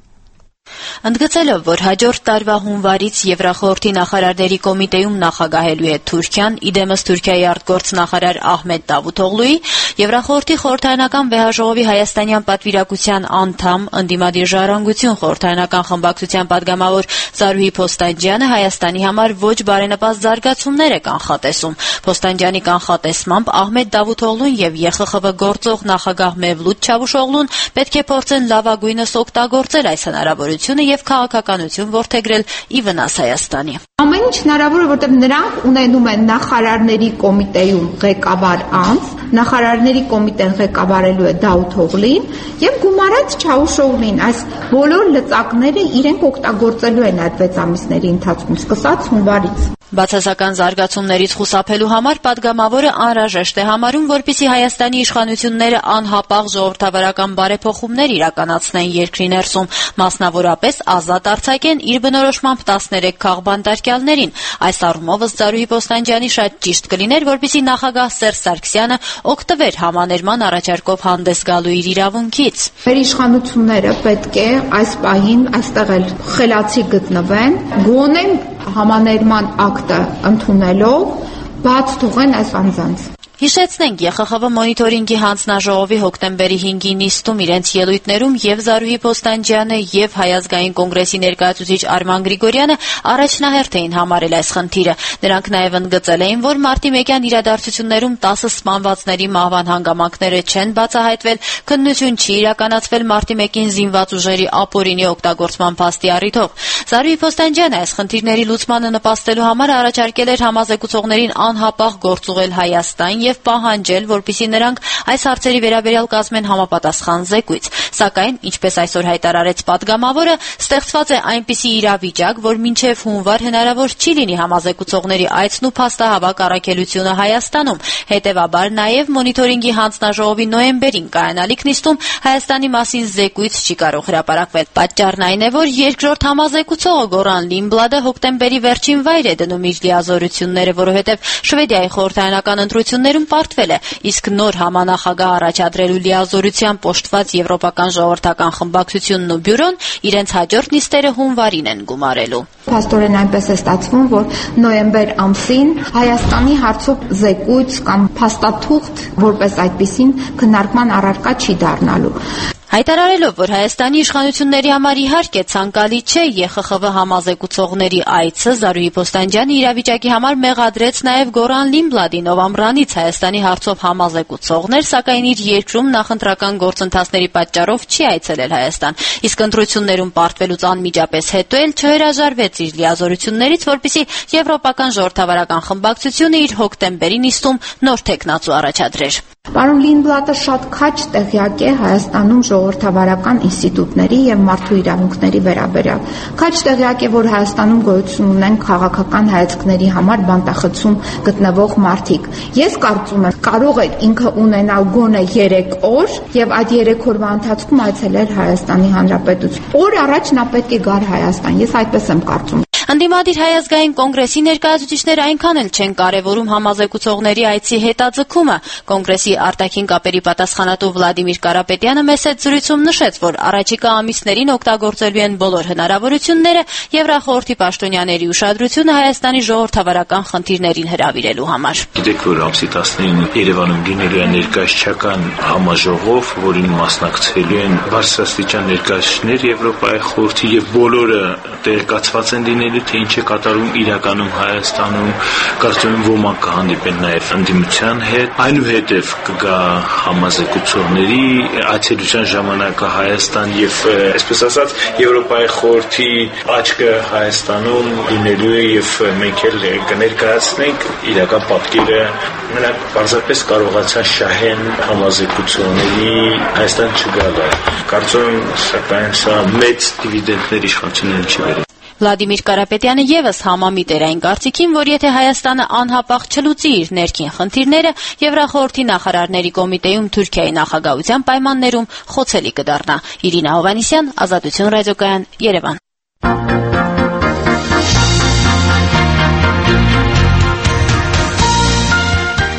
Ընդգծելով, որ հաջորդ տարվա հունվարից Եվրախորհրդի նախարարների կոմիտեում նախագահելու է Թուրքիան, իդեմս Թուրքիայի արտգործնախարար Ահմեդ Դավութօղլուի, Եվրախորհրդի խորհրդարանական վեհաժողովի հայաստանյան պատվիրակության անդամ, ընդդիմադիր ժառանգություն խորհրդարանական խմբակցության падգամավոր Զարուհի Փոստանջյանը Հայաստանի համար ոչ բարենպաստ զարգացումներ է կանխատեսում։ Փոստանջյանի կանխատեսմամբ Ահմեդ Դավութօղլուն եւ Ե Խ Խ V գործող նախագահ Մևլութ Չավուշօղլուն պետք է փորձեն լավագույնս օգտագործել այս հնարավորությունը եւ քաղաքականություն որդեգրել ի վնաս Հայաստանի։ Ամեն ինչ հնարավոր է, որտեղ նրանք ունենում են նախարարների կոմիտեում ղեկավար անձ, նախարարների կոմիտեն ղեկավարելու է Դավութօղլին եւ գումարած Չավուշօղլին։ Այս բոլոր լծակները իրենք օգտագործելու են այդ վեց ամիսների ընթացքում, սկսած հունվարից։ Բացասական զարգացումներից խուսափելու համար падգամավորը անհրաժեշտ է համարում, որպեսզի Հայաստանի իշխանությունները անհապաղ ժողովրդավարական բարեփոխումներ իրականացնեն երկրի ներսում, մասնավորապես ազատ արձակեն իր բնորոշմամբ տասներեք քաղբանտարկյալներին։ Այս առումով ըստ Զարուհի Փոստանջյանի շատ ճիշտ կլիներ, որպեսզի նախագահ Սերժ Սարգսյանը օգտվեր համաներման առաջարկով հանդես գալու իր իրավունքից։ Մեր իշխանությունները պետք է այս պահին այստեղ էլ խելացի գտնվեն, գոնե համաներման ակտը ընդունելով բաց թողեն այս անձանց։ Հիշեցնենք, Ե Խ Խ V մոնիտորինգի հանձնաժողովի հոկտեմբերի հինգի նիստում իրենց ելույթներում եւ Զարուհի Փոստանջյանը եւ Հայ ազգային կոնգրեսի ներկայացուցիչ Արման Գրիգորյանը առաջնահերթ էին համարել այս խնդիրը։ Նրանք նաեւ ընդգծել էին, որ մարտի մեկյան իրադարձություններում տասը սպանվածների մահվան հանգամանքները չեն բացահայտվել, քննություն չի իրականացվել մարտի մեկին զինված ուժերի ապօրինի օգտագործման փաստի առիթով։ Զարուհի Փոստանջյանը այս խնդիրների լուծմանը նպաստելու համար առաջարկել էր համազեկուցողներին անհապաղ գործուղել Հայաստան եւ պահանջել, որպեսզի նրանք այս հարցերի վերաբերյալ կազմեն համապատասխան զեկույց։ Սակայն, ինչպես այսօր հայտարարեց падգամավորը, ստեղծված է այնպիսի իրավիճակ, որ մինչև հունվար հնարավոր չի լինի համազեկուցողների այցն ու փաստահավաք առաքելությունը Հայաստանում։ Հետևաբար նաեւ մոնիտորինգի հանձնաժողովի նոյեմբերին կայանալիք նիստում Հայաստանի մասին զեկույց չի կարող հրապարակվել։ Պատճառն այն է, որ երկրորդ համազեկուցողը Գորան Լիմբլադը հոկտեմբերի վերջին վայր է դնում իր լիազորությունները, որովհետեւ Շվեդիայի խորհրդարանական ընտրություններում պարտվել է, իսկ նոր համանախագահ առաջադրելու լիազորությամբ օժտված Եվրոպական ժողովրդական խմբակցությունն ու բյուրոն իրենց հաջորդ նիստերը հունվարին են գումարելու։ Փաստորեն այնպես է ստացվում, որ նոյեմբեր ամսին Հայաստանի հարցով զեկույց կամ փաստաթուղթ որպես այդպիսին քննարկման առարկա չի դառնալու։ Հայտարարելով, որ Հայաստանի իշխանությունների համար իհարկե ցանկալի չէ Ե Խ Խ V համազեկուցողների այցը, Զարուհի Փոստանջյանը իրավիճակի համար մեղադրեց նաև Գորան Լիմբլադին, ով ամռանից Հայաստանի հարցով համազեկուցողն էր, սակայն իր երկրում նախընտրական գործընթացների պատճառով չի այցելել Հայաստան, իսկ ընտրություններում պարտվելուց անմիջապես հետո էլ չհրաժարվեց իր լիազորություններից, որպեսզի Եվրոպական ժողովրդավարական խմբակցությունը իր հոկտեմբերի նիստում նոր թեկնածու առաջադրեր։ Պարոն Լինբլատը շատ քաջ տեղյակ է Հայաստանում ժողովրդավարական ինստիտուտների եւ մարդու իրավունքների վերաբերյալ։ Քաջ տեղյակ է, որ Հայաստանում գոյություն ունեն քաղաքական հայացքների համար բանտախցում գտնվող մարդիկ։ Ես կարծում եմ, կարող է ինքը ունենալ գոնե երեք օր եւ այդ երեք օրվա ընթացքում այցելել Հայաստանի Հանրապետություն։ Օր առաջ նա պետք է գար Հայաստան։ Ես այդպես եմ կարծում։ Ընդդիմադիր Հայ ազգային կոնգրեսի ներկայացուցիչները այնքան էլ չեն կարևորում համազեկուցողների այցի հետաձգումը։ Կոնգրեսի արտաքին կապերի պատասխանատու Վլադիմիր Կարապետյանը մեծ զրույցում նշեց, որ առաջիկա ամիսներին օգտագործելու են բոլոր հնարավորությունները Եվրախորհրդի պաշտոնյաների ուշադրությունը Հայաստանի ժողովրդավարական խնդիրներին հրավիրելու համար։ Գիտեք, որ ամսի տասնինը Երևանում լինելու է ներկայացչական համաժողով, որին մասնակցելու են բարձրաստիճան ներկայացուցիչներ Եվրոպայի խորհրդի եւ բոլորը տեղեկացված են լինելու, թե ինչ է կատարում իրականում Հայաստանում, կարծում եմ ոմանք կհանդիպեն նաև ընդդիմության հետ, այնուհետև կգա համազեկուցողների այցելության ժամանակը Հայաստան եւ այսպես ասած Եվրոպայի խորհրդի աչքը Հայաստանում լինելու է եւ մենք էլ կներկայացնենք իրական պատկերը, նրանք պարզապես կարողացան շահեն համազեկուցողների Հայաստան չգալը։ Կարծում եմ, սակայն սա մեծ դիվիդենդներ իշխանություններին չի բերել։ Վլադիմիր Կարապետյանը եւս համամիտ էր այն կարծիքին, որ եթե Հայաստանը անհապաղ չլուծի իր ներքին խնդիրները, Եվրախորհրդի նախարարների կոմիտեում Թուրքիայի նախագահության պայմաններում խոցելի կդառնա։ Իրինա Հովհաննիսյան, Ազատություն ռադիոկայան, Երևան։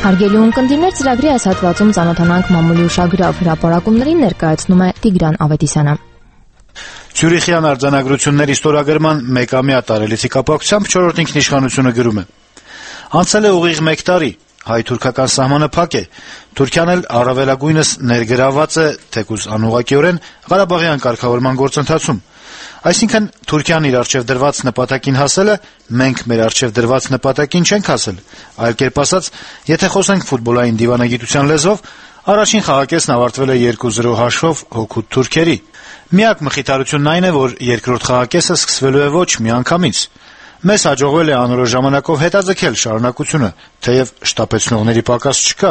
Հարգելի ունկնդիրներ, ծրագրի այս հատվածում ծանոթանանք մամուլի ուշագրավ հրապարակումներին, ներկայացնում է Տիգրան Ավետիսյանը։ Ցյուրիխյան արձանագրությունների ստորագրման մեկամյա տարելիցի կապակցությամբ չորրորդ ինքնիշխանությունը գրում է. Անցել է ուղիղ մեկ տարի, հայ-թուրքական սահմանը փակ է, Թուրքիան էլ առավելագույնս ներգրավված է, թեկուզ անուղղակիորեն, Ղարաբաղյան կարգավորման գործընթացում։ Այսինքն Թուրքիան իր առջև դրված նպատակին հասել է, մենք մեր առջև դրված նպատակին չենք հասել։ Այլ կերպ ասած, եթե խոսենք ֆուտբոլային դիվանագիտության լեզվով, առաջին խաղակեսն ավարտվել է երկու զրո հաշվով հօգուտ թուրքերի։ Միակ մխիթարությունն այն է, որ երկրորդ խաղակեսը սկսվելու է ոչ միանգամից։ Մեզ հաջողվել է անորոշ ժամանակով հետաձգել շարունակությունը, թեև շտապեցնողների պակաս չկա։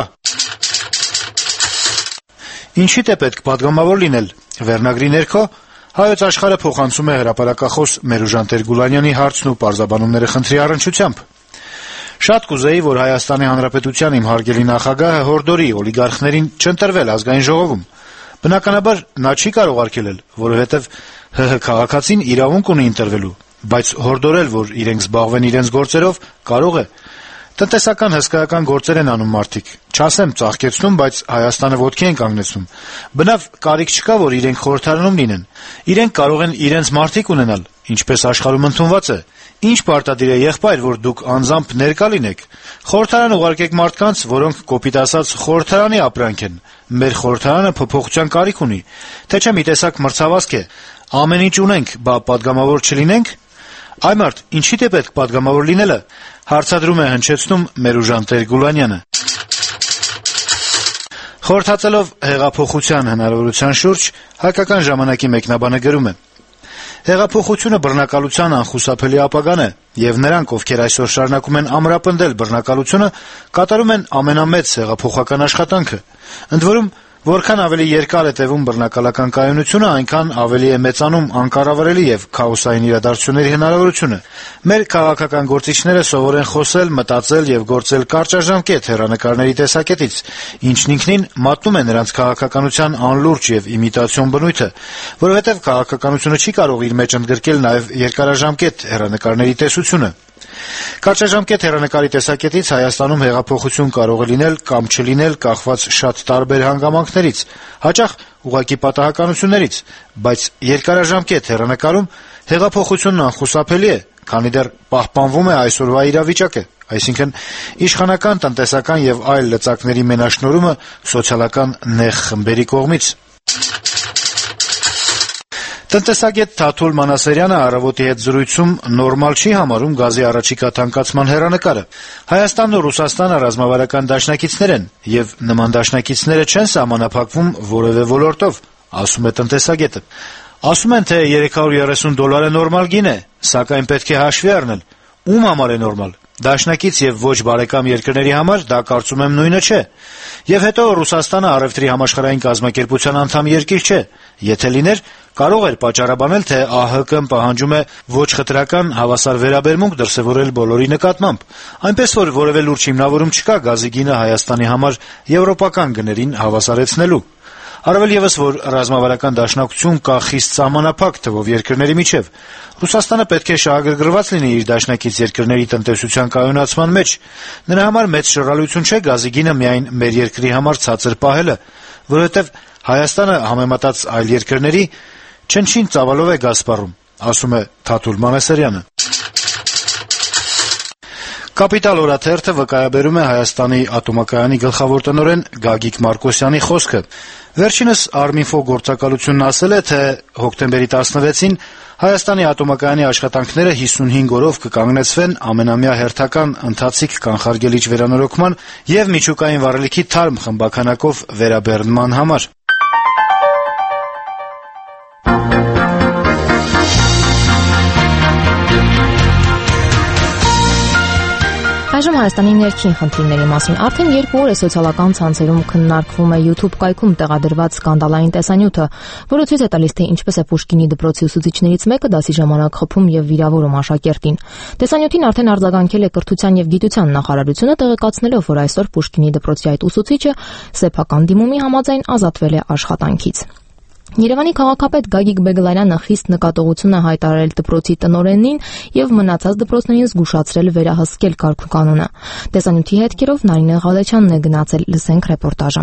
Ինչի՞դ է պետք պատգամավոր լինել։ Վերնագրի ներքո Հայոց աշխարհը փոխանցում է հրապարակախոս Մերուժան Տեր-Գուլանյանի հարցն ու պարզաբանումները խնդրի առնչությամբ։ Շատ կուզեի, որ Հայաստանի Հանրապետության իմ հարգելի նախագահը հորդորի օլիգարխներին չընտրվել ազգային ժողովում։ Բնականաբար նա չի կարող արգելել, որովհետև ՀՀ քաղաքացին իրավունք ունի ընտրվելու, բայց հորդորել, որ իրենք զբաղվեն իրենց գործերով, կարող է։ Տնտեսական հսկայական գործեր են անում մարդիկ։ Չասեմ ծաղկեցնում, բայց Հայաստանը ոտքի են կանգնեցնում։ Բնավ կարիք չկա, որ իրենք խորհրդարանում լինեն։ Իրենք կարող են իրենց մարդիկ ունենալ, ինչպես աշխարհում ընդունված է։ Ինչ պարտադիր է եղբայր, որ դուք անձամբ ներկա լինեք։ Խորհրդարան ուղարկեք մարդկանց, որոնք կոպիտ ասած խորհրդարանի ապրանք են։ Մեր խորհրդարանը փոփոխության կարիք ունի, թե չէ մի տեսակ մրցավազք է։ Ամեն ինչ ունենք, բա պատգամավոր չլինենք։ Այ մարդ, ինչի՞ է պետք պատգամավոր լինելը, հարցադրում է հնչեցնում Մերուժան Տեր-Գուլանյանը։ Խորհրդածելով հեղափոխության հնարավորության շուրջ, Հայկական ժամանակի մեկնաբանը գրում է. Հեղափոխությունը բռնակալության անխուսափելի ապագան է, եւ նրանք, ովքեր այսօր շարունակում են ամրապնդել բռնակալությունը, կատարում են ամենամեծ հեղափոխական աշխատանքը։ Ընդ որում, որքան ավելի երկար է տևում բռնակալական կայունությունը, այնքան ավելի է մեծանում անկառավարելի եւ քաոսային իրադարձությունների հնարավորությունը։ Մեր քաղաքական գործիչները սովոր են խոսել, մտածել եւ գործել կարճաժամկետ հեռանկարների տեսակետից, ինչն ինքնին մատնում է նրանց քաղաքականության անլուրջ եւ իմիտացիոն բնույթը, որովհետեւ քաղաքականությունը չի կարող իր մեջ ընդգրկել նաեւ երկարաժամկետ հեռանկարների տեսությունը։ Կարճաժամկետ հեռանկարի տեսակետից Հայաստանում հեղափոխություն կարող է լինել կամ չլինել կախված շատ տարբեր հանգամանքներից, հաճախ ուղղակի պատահականություններից, բայց երկարաժամկետ հեռանկարում հեղափոխությունն անխուսափելի է, քանի դեռ պահպանվում է այսօրվա իրավիճակը, այսինքն իշխանական, տնտեսական եւ այլ լծակների մենաշնորհումը սոցիալական նեղ խմբերի կողմից։ Տնտեսագետ Թաթուլ Մանասերյանը «Առավոտ»-ի հետ զրույցում նորմալ չի համարում գազի առաջիկա թանկացման հեռանկարը։ Հայաստանն ու Ռուսաստանը ռազմավարական դաշնակիցներ են, եւ նման դաշնակիցները չեն սահմանափակվում որևէ ոլորտով, ասում է տնտեսագետը։ Ասում են, թե երեք հարյուր երեսուն դոլարը նորմալ գին է, սակայն պետք է հաշվի առնել, ում համար է նորմալ։ Դաշնակից եւ ոչ բարեկամ երկրների համար դա կարծում եմ նույնը չէ։ Եվ հետո Ռուսաստանը առևտրի համաշխարհային կազմակերպության անդամ երկիր չէ։ Եթե լիներ, կարող էր պատճառաբանել, թե ԱՀԿ-ն պահանջում է ոչ խտրական հավասար վերաբերմունք դրսևորել բոլորի նկատմամբ, այնպես որ որևէ լուրջ հիմնավորում չկա գազի գինը Հայաստանի համար եվրոպական գներին հավասարեցնելու։ Առավել եւս, որ ռազմավարական դաշնակցություն կա խիստ սահմանափակ թվով երկրների միջեւ։ Ռուսաստանը պետք է շահագրգռված լինի իր դաշնակից երկրների տնտեսության կայունացման մեջ։ Նրա համար մեծ շռայլություն չէ գազի գինը միայն մեր երկրի համար ցածր պահելը, որովհետեւ Հայաստանը համեմատած այլ երկրների չնչին ծավալով է գազ սպառում, ասում է Թաթուլ Մանասերյանը։ Կապիտալ օրաթերթը վկայաբերում է Հայաստանի ատոմակայանի գլխավոր տնօրեն Գագիկ Մարկոսյանի խոսքը։ Վերջինս Arminfo գործակալությունն ասել է, թե հոկտեմբերի տասնվեցին Հայաստանի ատոմակայանի աշխատանքները հիսունհինգ օրով կկանգնեցվեն ամենամյա հերթական ընթացիկ կանխարգելիչ վերանորոգման եւ միջուկային վառելիքի թարմ խմբաքանակով վերաբեռնման համար։ Այժմ Հայաստանի ներքին խնդիրների մասին արդեն երկու օր է սոցիալական ցանցերում քննարկվում է YouTube կայքում տեղադրված սկանդալային տեսանյութը, որը ցույց է տալիս, թե ինչպես է Պուշկինի դպրոցի ուսուցիչներից մեկը դասի ժամանակ խփում եւ վիրավորում աշակերտին։ Տեսանյութին արդեն արձագանքել է Կրթության եւ Գիտության նախարարությունը, տեղեկացնելով, որ այսօր Պուշկինի դպրոցի այդ ուսուցիչը սեփական դիմումի համաձայն ազատվել է աշխատանքից։ Երևանի քաղաքապետ Գագիկ Բեգլարյանը խիստ նկատողություն է հայտարարել դպրոցի տնօրենին եւ մնացած դպրոցներին զգուշացրել վերահսկել կարգուկանոնը։ Տեսանյութի հետքերով Նարինե Ղալեչյանն է գնացել, լսենք ռեպորտաժը։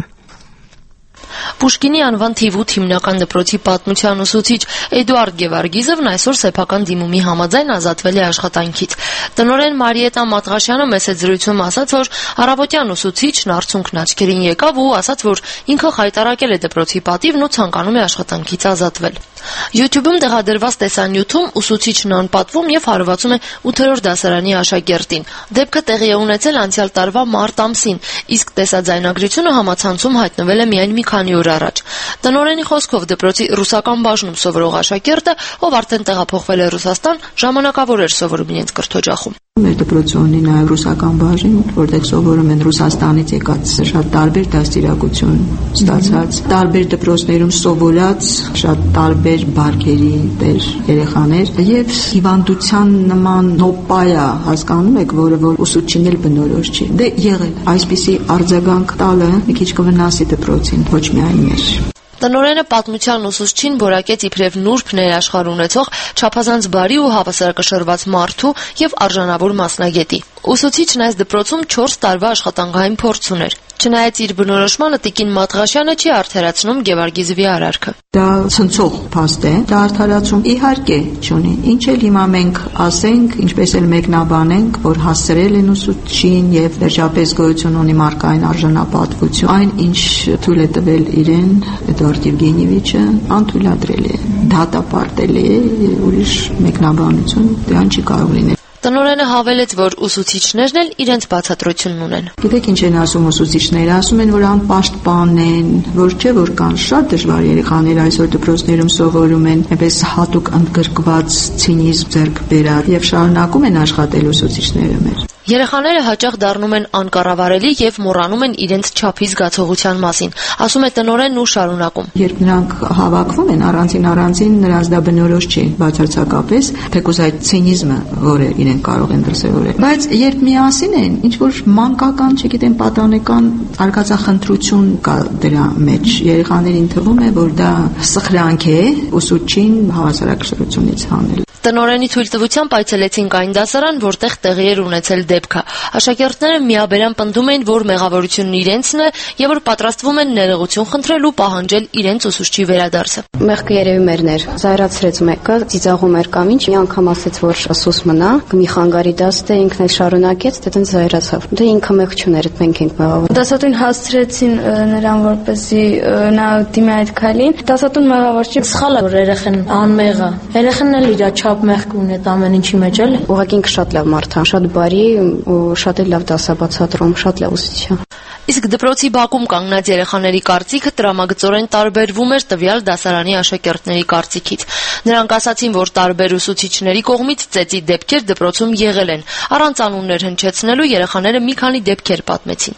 Պուշկինի անվան թիվ ութ հիմնական դպրոցի պատմության ուսուցիչ Էդուարդ Գևարգիզովն այսօր սեփական դիմումի համաձայն ազատվել է աշխատանքից։ Տնօրեն Մարիետա Մատղաշյանը մեծ զրույցում ասաց, որ առավոտյան ուսուցիչն արցունքն աչքերին եկավ ու ասաց, որ ինքը խայտարակել է դպրոցի պատիվն ու ցանկանում է աշխատանքից ազատվել։ YouTube-ում տեղադրված տեսանյութում ուսուցիչն անպատվում եւ հարվածում է ութերորդ դասարանի աշակերտին։ Դեպքը տեղի է ունեցել անցյալ տարվա մարտ ամսին, իսկ տեսաձայնագրությունը համացանցում հայտնվել է միայն մի քանի օր առաջ։ Տնօրենի խոսքով դպրոցի ռուսական բաժնում սովորող աշակերտը, ով արդեն տեղափոխվել է Ռուսաստան, ժամանակավոր էր սովորում իրենց կրթօջախում։ Մեր դպրոցը ունի նաև ռուսական բաժին, որտեղ սովորում են Ռուսաստանից եկած շատ տարբեր դաստիարակություն ստացած, տարբեր դպրոցներում սովորած շատ տարբեր բարգերի տեր երեխաներ եւ հիվանդության նման նոպայա հասկանում եք, որը որ ուսուցչին էլ բնորոշ չի։ Դե եղել այսպիսի արձագանք տալը մի քիչ կվնասի դպրոցին, ոչ միայն մեր։ Տնօրենը պատմության ուսուցչին որակեց իբրև նուրբ ներաշխար ունեցող չափազանց բարի ու հավասարակշռված մարդու եւ արժանավոր մասնագետի։ Ուսուցիչն այս դպրոցում չորս տարվա աշխատանքային փորձ ուներ։ Չնայած իր բնորոշմանը տիկին Մատղաշյանը չի արդարացնում Գևարգիզովի արարքը։ Դա ցնցող փաստ է, դա արդարացում իհարկե չունի։ Ինչ էլ հիմա մենք ասենք, ինչպես էլ մեկնաբանենք, որ հասցրել են ուսուցչին եւ վերջապես գոյություն ունի մարգային արժանապատվություն, այն ինչ թույլ է տվել իրեն Էդուարդ Եվգենիևիչը, անթույլատրել է, դատապարտել է, ուրիշ մեկնաբանություն դրան չի կարող լինել։ Տնօրենը հավելեց, որ ուսուցիչներն էլ իրենց բացատրությունն ունեն։ Գիտեք ինչ են ասում ուսուցիչները, ասում են, որ անպաշտպան են, որ չէ որ կան շատ դժվար երեխաներ այսօր դպրոցներում սովորում են, այնպես հատուկ ընդգրկված ցինիզմ ձեռք բերած եւ շարունակում են աշխատել ուսուցիչները մեր։ Երեխաները հաճախ դառնում են անկառավարելի եւ մոռանում են իրենց չափի զգացողության մասին, ասում է տնօրենն ու շարունակում։ Երբ նրանք հավաքվում են առանցին առանցին, նրանց դա բնորոշ չի բացարձակապես, թեկուզ այդ ցինիզմը, որը իրենք կարող են դրսևորել։ Բայց երբ միասին են, ինչ որ մանկական, չգիտեմ, պատանեկան արկածախնդրություն կա դրա մեջ, երեխաներին թվում է, որ դա սխրանք է ուսուցչին հավասարակշռությունից հանել։ Տնօրենի թույլտվությամբ այցելեցինք այն դասարան, որտեղ տեղի էր ունեցել դեպքը։ Աշակերտները միաբերան պնդում էին, որ մեղավորությունն իրենցն է եւ որ պատրաստվում են ներողություն խնդրել ու պահանջել իրենց ուսուցչի վերադարձը։ Մեղքը երևի մերն էր։ Զայրացրեց մեկը, ծիծաղում էր կամ ինչ, մի անգամ ասեց, որ սուս մնա, մի խանգարի դաս դե ինքն էլ շարունակեց, դե տենց զայրացավ։ Դե ինքը մեղ չուներ, մենք ենք մեղավոր։ Դասատուն հասցրեցին նրան, որպեսզի նա դիմի այդ քայլին։ Դասատուն մեղավոր չի, սխալ է որ երեխան անմեղ է։ Երեխան էլ իր չափ մեղք ունի ամեն ինչի մեջ էլ։ Ուղղակի ինքը շատ լավ մարդ է, շատ բարի ու շատ էլ լավ դասաբացատրում, շատ լավ ուսուցիչ է։ Իսկ դպրոցի բակում կանգնած երեխաների կարծիքը տրամագծորեն տարբերվում էր տվյալ դասարանի աշակերտների կարծիքից։ Նրանք ասացին, որ տարբեր ուսուցիչների կողմից ծեծի դեպքեր դպրոցում եղել են։ Առանց անուններ հնչեցնելու երեխաները մի քանի դեպքեր պատմեցին։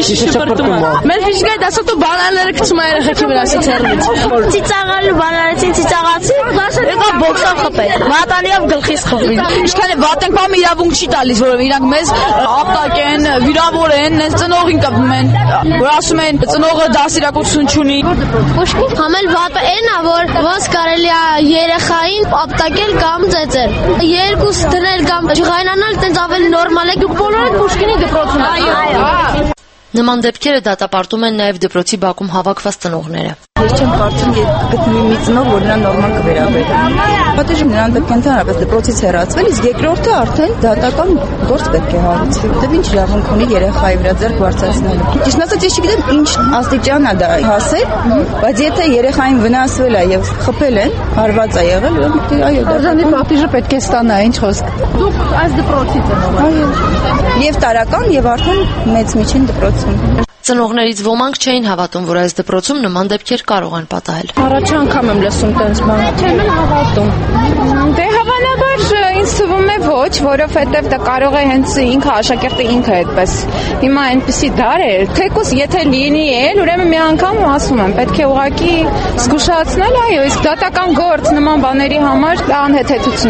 Մեր ֆիզիկայի դասատու բանալները գցում է երեխեքի վրա ցերնից։ Ծիծաղալու բանալեցին, ծիծաղացի, եկա բոքսով խփել։ Մատանիով գլխից խփվին։ Ինչքան է վատ ենք, բամ իրավունք չի տալիս, որովհետեւ իրանք մեզ ապտակ են, վիրավոր են, նենց ծնողին կապում են, որ ասում են ծնողը դասիրակություն չունի։ Պուշկին համել վատը էն է, որ ոնց կարելի է երեխային ապտակել կամ ծեծել։ Երկուս դնել կամ ջղայնանալ, տենց ավելի նորմալ է։ Դուք բոլորը Պուշկինի դպրոցում եք։ Այո։ Նման դեպքերը դատապարտում են նաև դպրոցի բակում հավաքված ծնողները։ Ես չեմ կարծում, երբ գտնվի մի ծնող, որ նրան նորմալ կվերաբերի։ Պատճառը նրան պետք է ընդհանրապես դպրոցից հեռացվել, իսկ երկրորդը արդեն դատական գործ պետք է հարուցվի։ Դե ինչ իրավունք ունի երեխայի վրա ձեռք բարձրացնելու։ Ճիշտ ասած, ես չգիտեմ ինչ աստիճան է դա հասել, բայց եթե երեխային վնասվել է եւ խփել են, հարված է եղել, այո, դա Օրզանի պատիժը պետք է ստանա, ինչ խոսք։ Դուք այս դպրոցի ծնող եք։ Այո։ Եվ տարական, եւ արդեն մեծ միջին դպրոցում։ Ծնողներից ոմանք չէին հավատում, որ այս դպրոցում նման դեպքեր կարող են պատահել։ Առաջ անգամ եմ լսում տենց բան։ Չեմ հավատում։ Դե հավանաբար ինձ թվում է ոչ, որովհետև դա կարող է հենց ինքը աշակերտը ինքը այդպես։ Հիմա այնպեսի դար է, թեկուզ եթե լինի էլ, ուրեմն մի անգամ ասում եմ, պետք է ուղղակի զգուշացնել, այո, իսկ դատական գործ նման բաների համար դա անհեթեթություն է։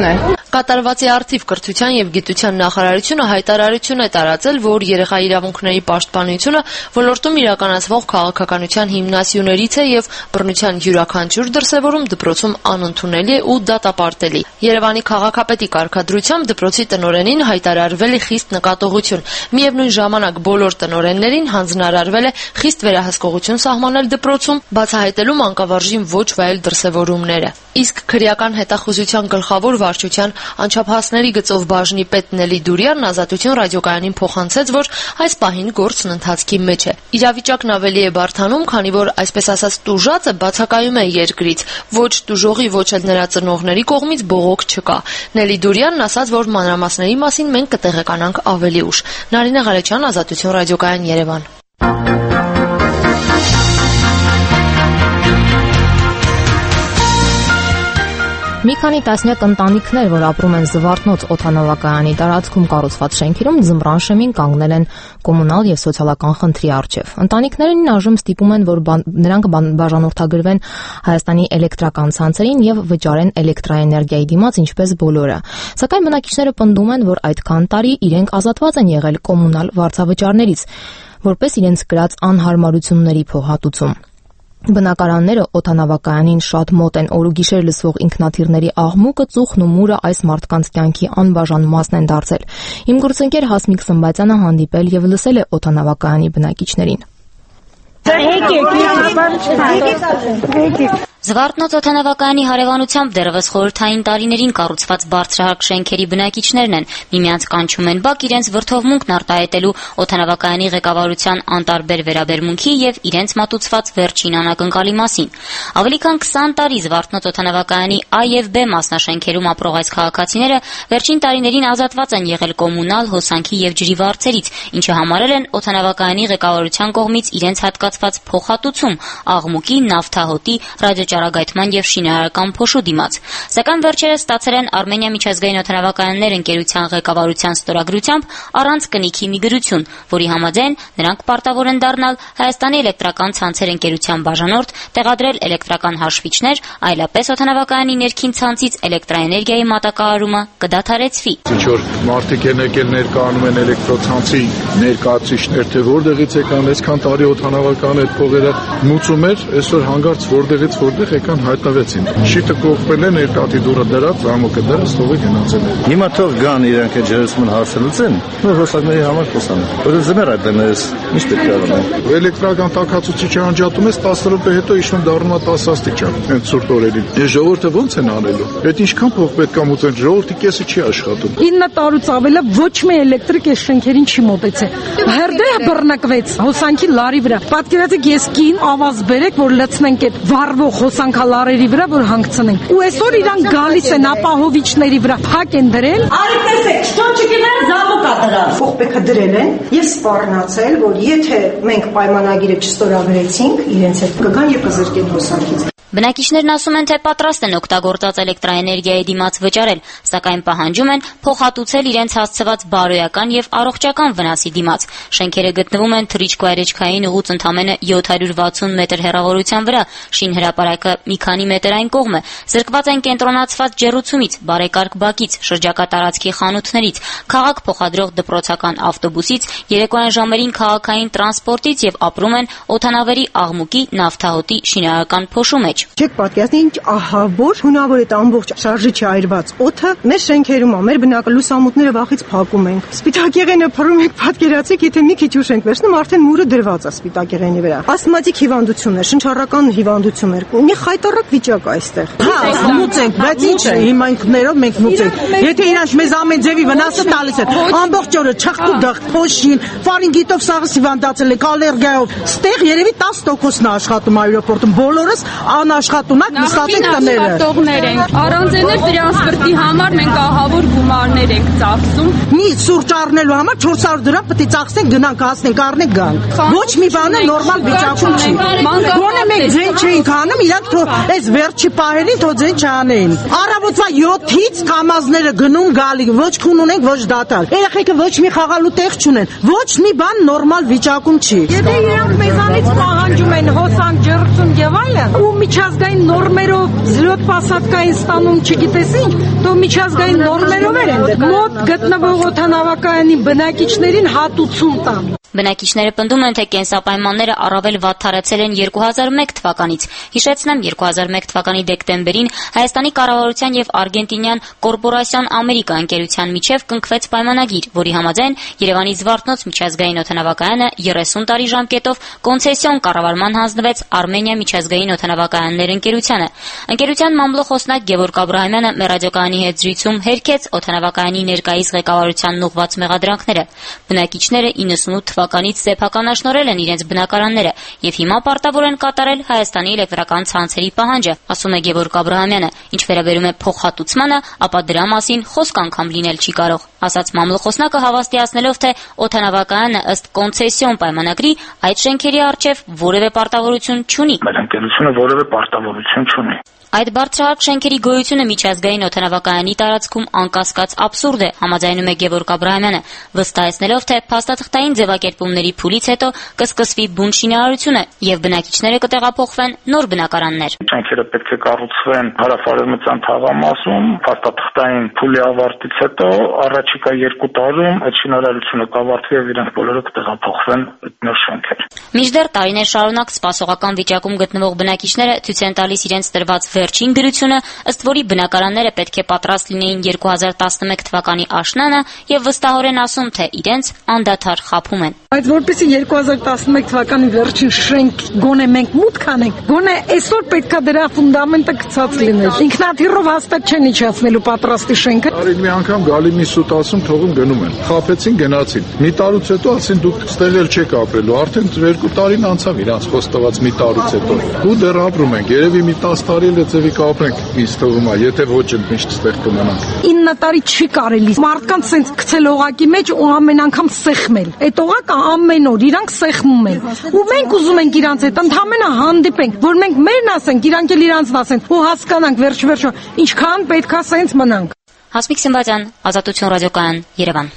Կատարվածի առթիվ կրթության եւ գիտության նախարարությունը հայտարարություն է տարածել, որ երեխայի իրավունքների պաշտպանությունը ոլորտում իրականացվող քաղաքականության հիմնասյուներից է եւ բռնության յուրաքանչյուր դրսեւորում դպրոցում անընդունելի է ու դատապարտելի։ Երևանի քաղաքապետի կարգադրությամբ դպրոցի տնօրենին հայտարարվել է խիստ նկատողություն։ Միևնույն ժամանակ բոլոր տնօրեններին հանձնարարվել է խիստ վերահսկողություն սահմանել դպրոցում, բացահայտելու մանկավարժին ոչ վայել դրսեւորումները։ Իսկ քրեական հետախուզության գլխավոր վարչության անչափահասների գծով բաժնի պետ Նելի Դուրյանն Ազատություն ռադիոկայանին փոխանցեց, որ այս պահին գործն ընթացքի մեջ է։ Իրավիճակն ավելի է բարդանում, քանի որ այսպես ասած տուժածը բացակայում է երկրից, ոչ տուժողի, ոչ էլ նրա ծնողների կողմից բողոք չկա։ Նելի Դուրյանն ասաց, որ մանրամասների մասին մենք կտեղեկանանք ավելի ուշ։ Նարինե Ղալեչյան, Ազատություն ռադիոկայան, Երևան։ Մի քանի տասնյակ ընտանիքներ, որ ապրում են Զվարթնոց օդանավակայանի տարածքում կառուցված շենքերում, ձմռան շեմին կանգնել են կոմունալ եւ սոցիալական խնդրի առջեւ։ Ընտանիքներն այժմ ստիպում են, որ նրանք բաժանորդագրվեն Հայաստանի էլեկտրական ցանցերին եւ վճարեն էլեկտրաէներգիայի դիմաց ինչպես բոլորը։ Սակայն բնակիչները պնդում են, որ այդքան տարի իրենք ազատված են եղել կոմունալ վարձավճարներից, որպես իրենց կրած անհարմարությունների փոխհատուցում։ Բնակարանները օդանավակայանին շատ մոտ են, օր ու գիշեր լսվող ինքնաթիռների աղմուկը, ծուխն ու մուրը այս մարդկանց կյանքի անբաժան մասն են դարձել։ Իմ գործընկեր Հասմիկ Սմբատյանը հանդիպել եւ լսել է օդանավակայանի բնակիչներին։ Զվարթնոց օդանավակայանի հարևանությամբ դեռևս խորհրդային տարիներին կառուցված բարձրահարկ շենքերի բնակիչներն են, միմյանց կանչում են բակ իրենց վրդովմունքն արտահայտելու օդանավակայանի ղեկավարության անտարբեր վերաբերմունքի եւ իրենց մատուցված վերջին անակնկալի մասին։ Ավելի քան քսան տարի Զվարթնոց օդանավակայանի A եւ B մասնաշենքերում ապրող այս քաղաքացիները վերջին տարիներին ազատված են եղել կոմունալ, հոսանքի եւ ջրի վարձերից, ինչը համարել են օդանավակայանի ղեկավարության կողմից իրենց հատկացված փոխհատուցում աղմուկի, նավթահոտի, ռադիոճառագայթման եւ շինարարական փոշու դիմաց։ Սակայն վերջերս ստացել են Արմենիա միջազգային օդանավակայաններ ընկերության ղեկավարության ստորագրությամբ առանց կնիքի մի գրություն, որի համաձայն նրանք պարտավոր են դառնալ Հայաստանի էլեկտրական ցանցեր ընկերության բաժանորդ, տեղադրել էլեկտրական հաշվիչներ, այլապես օդանավակայանի ներքին ցանցից էլեկտրաէներգիայի մատակարարումը կդադարեցվի։ Ինչ որ մարդիկ են եկել ներկայանում են էլեկտրոցանցի ներկայացուցիչներ, թե որտեղից եկան, այսքան տարի օդանավակայանը այդ փողերը մուծում էր, այսօր հանգարց որտեղից որտեղ եկան հայտնվեցին։ Շիտը կողպել են, երկաթի դուռը դրած, ամոկը դրած, թողը գնացել են։ Հիմա թող գան իրենք այդ ջերմությունը հարցնելուց, որ հոսանքների համար կոսան։ Որը զմեր այդտեղ ես ինչ պետք է անեմ։ Էլեկտրական տաքացուցիչը անջատում ես տասը րոպե հետո իշխում դառնում է տասը աստիճան։ Այդ ցուրտ օրերին։ Այս ժողովուրդը ո՞նց են անելու։ Այդ ինչքան փող պետք է մուծեն, ժողովրդի կեսը չի աշխատում։ ինը տարուց ավելը ոչ մի էլեկտրիկ այս շենքերին չի մոտեցել։ Հերդեհը բռնկվեց հոսանքի լարի վրա։ Պատկերացեք, ես կին ավազ բերեք, որ լցնենք այդ վառվող հոսանքալարերի վրա, որ հանգցնենք։ Ու այսօր իրանք գալիս են ապահովիչների վրա, փակ են դրել։ Արի տեսեք, շտոն չգնան զամոկա դրան։ Փողպեքը դրել են եւ սպառնացել, որ եթե մենք պայմանագիրը չստորագրեցինք, իրենց հետ կգան եւ կզրկեն հոսանքից։ Բնակիչներն ասում են, թե պատրաստ են օգտագործած էլեկտրաէներգիայի դիմաց վճարել, սակայն պահանջում են փոխհատուցել իրենց հասցված բարոյական եւ առողջական վնասի դիմաց։ Շենքերը գտնվում են թռիչք-վայրեջքային ուղուց ընդամենը յոթ հարյուր վաթսուն մետր հեռավորության վրա, շինհրապարակը մի քանի մետր այն կողմ է, զրկված են կենտրոնացված ջեռուցումից, բարեկարգ բակից, շրջակա տարածքի խանութներից, քաղաք փոխադրող դպրոցական ավտոբուսից, երեկոյան ժամերին քաղաքային տրանսպորտից եւ ապրում են օդանավերի աղմուկի, նավթահոտի, շինարարական փոշու մեջ։ Չեք պատկերացնի ինչ ահավոր հունավոր այդ ամբողջ շարժիչի այրված օդը մեր շենքերում է, մեր բնակը լուսամուտները վախից փակում ենք։ Սպիտակեղենը փռում ենք, պատկերացեք, եթե մի քիչ ուշ ենք վերցնում, արդեն մուրը դրված է սպիտակեղենի վրա։ Ասթմատիկ հիվանդություն է, շնչառական հիվանդություն է, մի խայտառակ վիճակ է այստեղ։ Հա, մուծենք, բայց ինչ է, հիմա ինքներով մենք մուծենք։ Եթե իրանք մեզ ամեն ձևի վնասը տալիս են, ամբողջ օրը չխտու դղ, փոշին, ֆարինգիտով սաղս հիվանդացել եք, ալերգիայով, ստեղ երևի տասը տոկոսն է աշխատում այրոպորտում, բոլորս անաշխատունակ նստած ենք տները։ Առանց էներ տրանսպորտի համար մենք ահավոր գումարներ ենք ծախսում։ Մի սուրճ առնելու համար չորս հարյուր դրամ պետք է ծախսենք, գնանք հասնենք, առնենք գանք։ Ոչ մի բանը նորմալ վիճակում չի։ Գոնե մենք ձեն չէինք անում, իրանք թող այս վերջի պահերին թող ձեն չանեին։ Առավոտվա յոթից կամազները գնում գալի, ոչ քուն ունենք, ոչ դատալ։ Երեխեքը ոչ մի խաղալու տեղ չունեն, ոչ մի բան նորմալ վիճակում չի։ Եթե իրանք մեզանից պահանջում են հոսանք, ջրք գործուն եւ այլն, ու միջազգային նորմերով զրոտ պասատկային ստանում չգիտես ինչ, դու միջազգային նորմերով են մոտ գտնվող օդանավակայանի բնակիչներին հատուցում տան։ Բնակիչները պնդում են, թե կենսապայմանները առավել վատթարացել են երկու հազար մեկ թվականից։ Հիշեցնեմ, երկու հազար մեկ թվականի դեկտեմբերին Հայաստանի կառավարության եւ արգենտինյան Կորպորասիոն Ամերիկա ընկերության միջև կնքվեց պայմանագիր, որի համաձայն Երևանի Զվարթնոց միջազգային օդանավակայանը երեսուն տարի ժամկետով կոնցեսիոն կառավարման հանձնվեց Արմենիա միջազգային օդանավակայաններ ընկերությանը։ Ընկերության մամլոխոսնակ Գևորգ Աբրահամյանը մեր ռադիոկայանի հետ զրույցում հերքեց օդանավակայանի ներկայիս ղեկավարությանն ուղղված մեղադրանքները։ Բնակիչները իննսունութ թվականից սեփականաշնորհել են իրենց բնակարանները եւ հիմա պարտավոր են կատարել Հայաստանի էլեկտրական ցանցերի պահանջը, ասում է Գևորգ Աբրահամյանը։ Ինչ վերաբերում է փոխհատուցմանը, ապա դրա մասին խոսք անգամ լինել չի կարող, ասաց մամլոխոսնակը հավաստիացնելով, թե օդանավակայանը ըստ կոնցեսիոն պայմանագրի այդ շենքերի առջև որևէ պարտավորություն չունի։ Մեր ընկերությունը որևէ պարտավորություն չունի։ Այդ բարձրահարկ շենքերի գոյությունը միջազգային օդանավակայանի տարածքում անկասկած աբսուրդ է, համաձայնում է Գևորգ Աբրահամյանը, վստահեցնելով, թե փաստաթղթային ձևակերպումների փուլից հետո կսկսվի բուն շինարարությունը եւ բնակիչները կտեղափոխվեն նոր բնակարաններ։ Շենքերը պետք է կառուցվեն հարավարևմտյան թաղամասում, փաստաթղթային փուլի ավարտից հետո առաջիկա երկու տարում այդ շինարարությունը կավարտվի եւ իրենք բոլորը կտեղափոխվեն այդ նոր շենքեր։ Մինչդեռ տարիներ շարունակ սպասողական վիճակում գտնվող բնակիչները ցույց են տալիս իրենց տրված վերջին գրությունը, ըստ որի բնակարանները պետք է պատրաստ լինեին երկու հազար տասնմեկ թվականի աշնանը եւ վստահորեն ասում, թե իրենց անդադար խաբում են։ Բայց որպեսզի երկու հազար տասնմեկ թվականի վերջին շենք գոնե մենք մուտք անենք, գոնե այսօր պետքա դրա ֆունդամենտը գծած լիներ։ Ինքնաթիռով հաստատ չեն իջացնելու պատրաստի շենքը։ Արին մի անգամ գալի մի սուտ ասում, թողում գնում են։ Խափեցին, գնացին։ Մի տարուց հետո ասին դուք ստեղ էլ չեք ապրելու, արդեն երկու տարին անցավ իրանց խոստված մի տարուց հետո։ Ու դեռ ապրում ենք, երևի մի տասը տարի Ձևի կապրենք, ինձ թվում է, եթե ոչ էլ միշտ ստեղ կմնանք։ ինը տարի չի կարելի մարդկանց սենց գցել օղակի մեջ ու ամեն անգամ սեղմել։ Այդ օղակը ամեն օր իրանք սեղմում են։ Ու մենք ուզում ենք իրանց հետ ընդհանրապես հանդիպենք, որ մենք մերն ասենք, իրանք էլ իրանցն ասեն, ու հասկանանք վերջ-վերջո ինչքան պետքա սենց մնանք։ Հասմիկ Սմբատյան, Ազատություն ռադիոկայան, Երևան։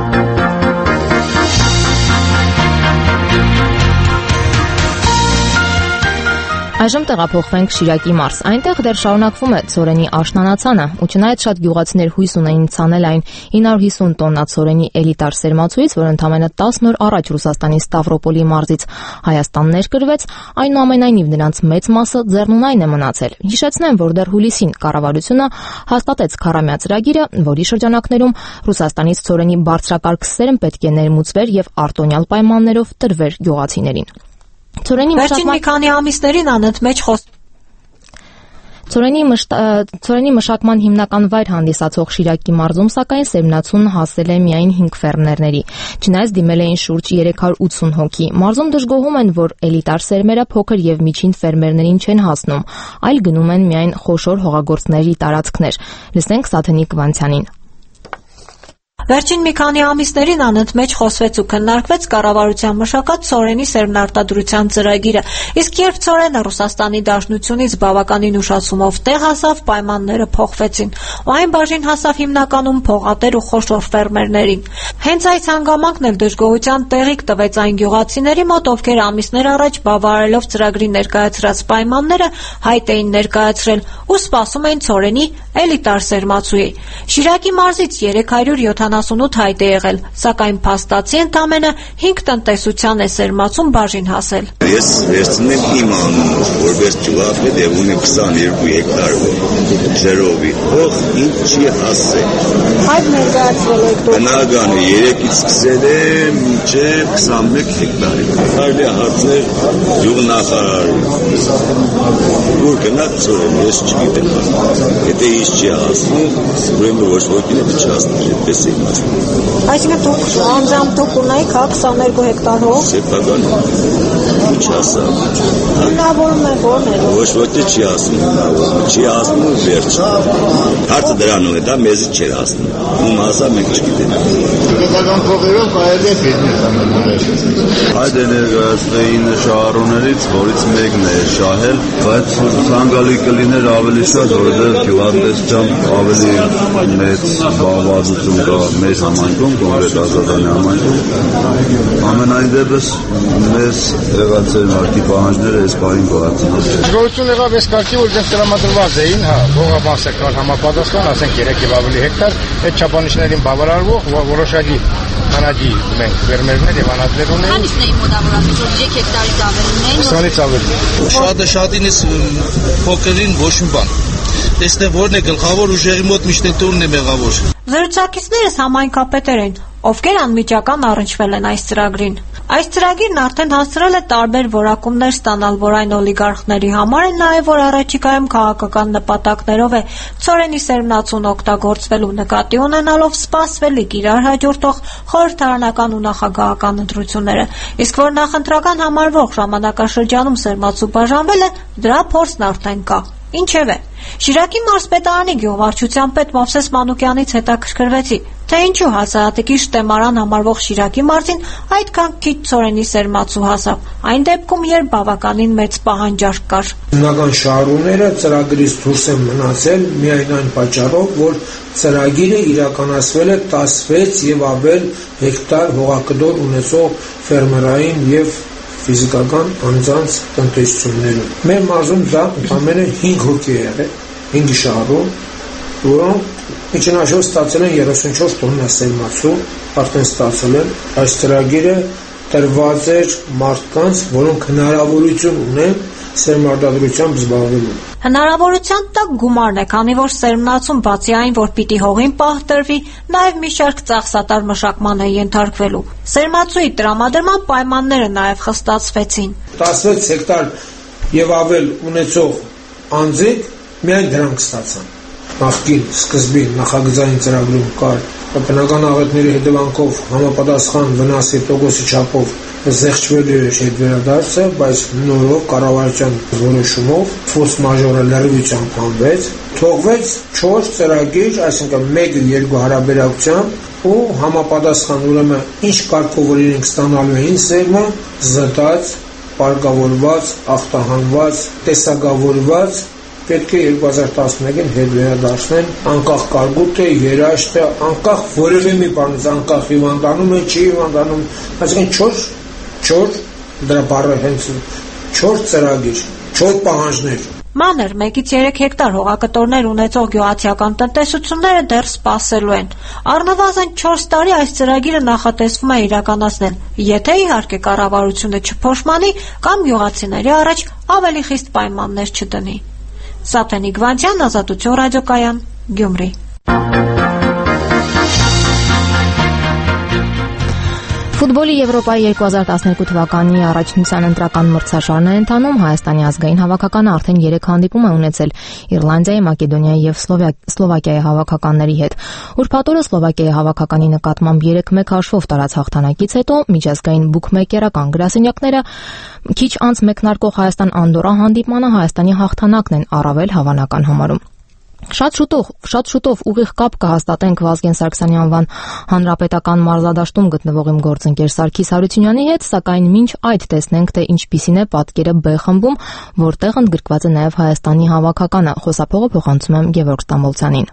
Այժմ տեղափոխվենք Շիրակի մարզ։ Այնտեղ դեռ շարունակվում է ցորենի աշնանացանը, ու չնայած շատ գյուղացիներ հույս ունեին ցանել այն ինը հարյուր հիսուն տոննա ցորենի էլիտար սերմացուից, որ ընդամենը տասը օր առաջ Ռուսաստանի Ստավրոպոլի մարզից Հայաստան ներկրվեց, այնուամենայնիվ նրանց մեծ մասը ձեռնունայն է մնացել։ Հիշեցնեմ, որ դեռ հուլիսին կառավարությունը հաստատեց քարամյա ծրագիրը, որի շրջանակներում Ռուսաստանից ցորենի բարձրակարգ սերմ պետք է ներմուծվեր եւ արտոնյալ պայմաններով տրվեր գյուղացիներին։ Ցորենի Վերջին մի քանի ամիսներին անընդմեջ խոս Ցորենի Ցորենի մշակման հիմնական վայր հանդիսացող Շիրակի մարզում սակայն սերմնացուն հասել է միայն հինգ ֆերմերների։ Չնայած դիմել էին շուրջ երեք հարյուր ութսուն հոգի։ Մարզում դժգոհում են, որ էլիտար սերմերը փոքր եւ միջին ֆերմերներին չեն հասնում, այլ գնում են միայն խոշոր հողագործների տարածքներ։ Լսենք Սաթենիկ Վանցյանին։ Վերջին մի քանի ամիսներին անընդմեջ խոսվեց ու քննարկվեց կառավարության մշակած ցորենի սերմնարտադրության ծրագիրը, իսկ երբ ցորենը Ռուսաստանի Դաշնությունից բավականին ուշացումով տեղ հասավ, պայմանները փոխվեցին, ու այն բաժին հասավ հիմնականում փողատեր ու խոշոր ֆերմերներին։ Հենց այս հանգամանքն էլ դժգոհության տեղիք տվեց այն գյուղացիների մոտ, ովքեր ամիսներ առաջ բավարարելով ծրագրի ներկայացրած պայմանները հայտ էին ներկայացրել ու սպասում էին ցորենի էլիտար սերմացուի։ Շիրակի մարզից երեք հարյուր յոթանասունութ հայտ է եղել, սակայն փաստացի ընդամենը հինգ տնտեսության է սերմացում բաժին հասել։ Ես վերցնեմ իմ անունով, որպես ճուղապետ եւ ունեմ քսաներկու հեկտար ձերովի, հող ինձ չի հասել։ Հայտ ներկայացրել եք դուք։ Բնականը երեքից սկսել է մինչև քսանմեկ հեկտար։ Կարելի է հարցնել գյուղնախարարին։ Որ գնաց ծորեն, ես չգիտեմ։ Եթե ինձ չի հասնում, ուրեմն ոչ ոքին է չհասներ, այդպես է իմաստը։ Այսինքն դուք անձամբ դուք ունեիք հա քսաներկու հեկտար հող։ Սեփական չհասավ։ Հիմնավորում է որն է։ Ոչ ոքի չի հասնում, հիմնավորումը չի հասնում վերջ։ Հարցը դրանով է, դա մեզի չէր հասնում։ Ում հասա մենք չգիտենք։ Պետական փողերով կարելի է բիզնես անել։ Այդ էներգացնային շահառուներից, որից մեկն է շահել, բայց ցանկալի կլիներ ավելի շատ, որովհետև գյուղատնտեսությամբ ավելի մեծ զբաղվածություն կա մեր համայնքում, կոնկրետ Ազատանի համայնքում։ Ամենայն դեպս մեզ ֆեդերացիայի մարդի պահանջները այս բանին գոհացնող։ Գոյություն եղավ այս կարգի, որ դեռ տրամադրված էին, հա, ողաբան սեկտոր համապատասխան, ասենք երեք եւ ավելի հեկտար, այդ չափանիշներին բավարարվող որոշակի քանակի մենք ֆերմերներ եւ անհատներ ունենք։ Քանիսն էին մոտավորապես, որ երեք հեկտարից ավելի ունեն։ քսանից ավելի։ Շատը շատինից փոքրին ոչ մի բան։ Տեսնե որն է գլխավոր ուժերի մոտ միշտ տունն է մեղավոր։ Զրուցակիցներս համայնքապետեր են, ովքեր անմիջական առնչվել են այս ծրագրին։ Այս ծրագիրն արդեն հասցրել է տարբեր որակումներ ստանալ, որ այն օլիգարխների համար է, նաև որ առաջիկայում քաղաքական նպատակներով է ցորենի սերմնացուն օգտագործվելու նկատի ունենալով սպասվելիք իրար հաջորդող խորհրդարանական ու նախագահական ընտրությունները, իսկ որ նախընտրական համարվող ժամանակաշրջանում սերմացու բաժանվել է, դրա փորձն արդեն կա։ Ինչևէ, Շիրակի մարզպետարանի գյուղվարչության պետ Մովսես Մանուկյանից հետաքրքրվեցի, թե ինչու հացահատիկի շտեմարան համարվող Շիրակի մարզին այդքան քիչ ցորենի սերմացու հասավ, այն դեպքում, երբ բավականին մեծ պահանջարկ կար։ Հիմնական շահառուները ծրագրից դուրս են մնացել միայն այն պատճառով, որ ծրագիրը իրականացվել է տասնվեց եւ ավել հեկտար հողակտոր ունեցող ֆերմերային եւ ֆիզիկական անձանց տնտեսություններում։ Մեր մարզում դա ընդամենը հինգ հոգի է եղել, հինգ շահառու, որոնք միջինաշով ստացել են երեսունչորս տոննա սերմացու, արդեն ստացել են։ Այս ծրագիրը տրված էր մարդկանց, որոնք հնարավորություն ունեն սերմարտադրությամբ զբաղվելու։ Հնարավորության տակ գումարն է, քանի որ սերմնացուն բացի այն, որ պիտի հողին պահ տրվի, նաև մի շարք ծախսատար մշակման է ենթարկվելու։ Սերմացուի տրամադրման պայմանները նաև խստացվեցին։ տասնվեց հեկտար եւ ավել ունեցող անձիկ միայն դրանք ստացան։ Նախկին սկզբին նախագծային ծրագրում կար բնական աղետների հետևանքով համապատասխան վնասի տոկոսի չափով զեղչվելու է այդ վերադարձը, բայց նորով կառավարության որոշումով ֆորս մաժորը լրիվությամբ հանվեց, թողվեց չորս ծրագիր, այսինքն մեկ ու երկու հարաբերակցությամբ ու համապատասխան ուրեմն ինչ կարգով որ իրենք ստանալու էին սերմը, զտած, պարկավորված, ախտահանված, տեսակավորված պետք է երկու հազար տասնմեկին հետ վերադարձնեն անկախ կարգուտը, երաշտը, անկախ որևէ մի բանից, անկախ հիվանդանում է, չի հիվանդանում, այսինքն չորս չորս դրա բառը հենց չորս ծրագիր, չորս պահանջներ։ Մանր մեկից երեք հեկտար հողակտորներ ունեցող գյուղացիական տնտեսությունները դեռ սպասելու են։ Առնվազն չորս տարի այս ծրագիրը նախատեսվում է իրականացնել, եթե իհարկե կառավարությունը չփոշմանի կամ գյուղացիների առաջ ավելի խիստ պայմաններ չդնի։ Սաթենիկ Վանցյան, Ազատություն ռադիոկայան, Գյումրի։ Ֆուտբոլի Եվրոպայի երկու հազար տասներկու թվականի առաջնության ընտրական մրցաշարն է ընթանում, Հայաստանի ազգային հավաքականը արդեն երեք հանդիպում է ունեցել Իռլանդիայի, Մակեդոնիայի եւ Սլովակիայի հավաքականների հետ։ Ուրբաթ օրը Սլովակիայի հավաքականի նկատմամբ երեք մեկ հաշվով տարած հաղթանակից հետո միջազգային բուքմեյքերական գրասենյակները քիչ անց մեկնարկող Հայաստան-Անդորա հանդիպմանը Հայաստանի հաղթանակն են առավել հավանական համարում։ Շատ շուտով, շատ շուտով ուղիղ կապ կհաստատենք Վազգեն Սարգսյանի անվան հանրապետական մարզադաշտում գտնվող իմ գործընկեր Սարգիս Հարությունյանի հետ, սակայն մինչ այդ տեսնենք, թե ինչպիսին է պատկերը B խմբում, որտեղ ընդգրկված է նաև Հայաստանի հավաքականը, խոսափողը փոխանցում եմ Գևորգ Ստամբոլցյանին։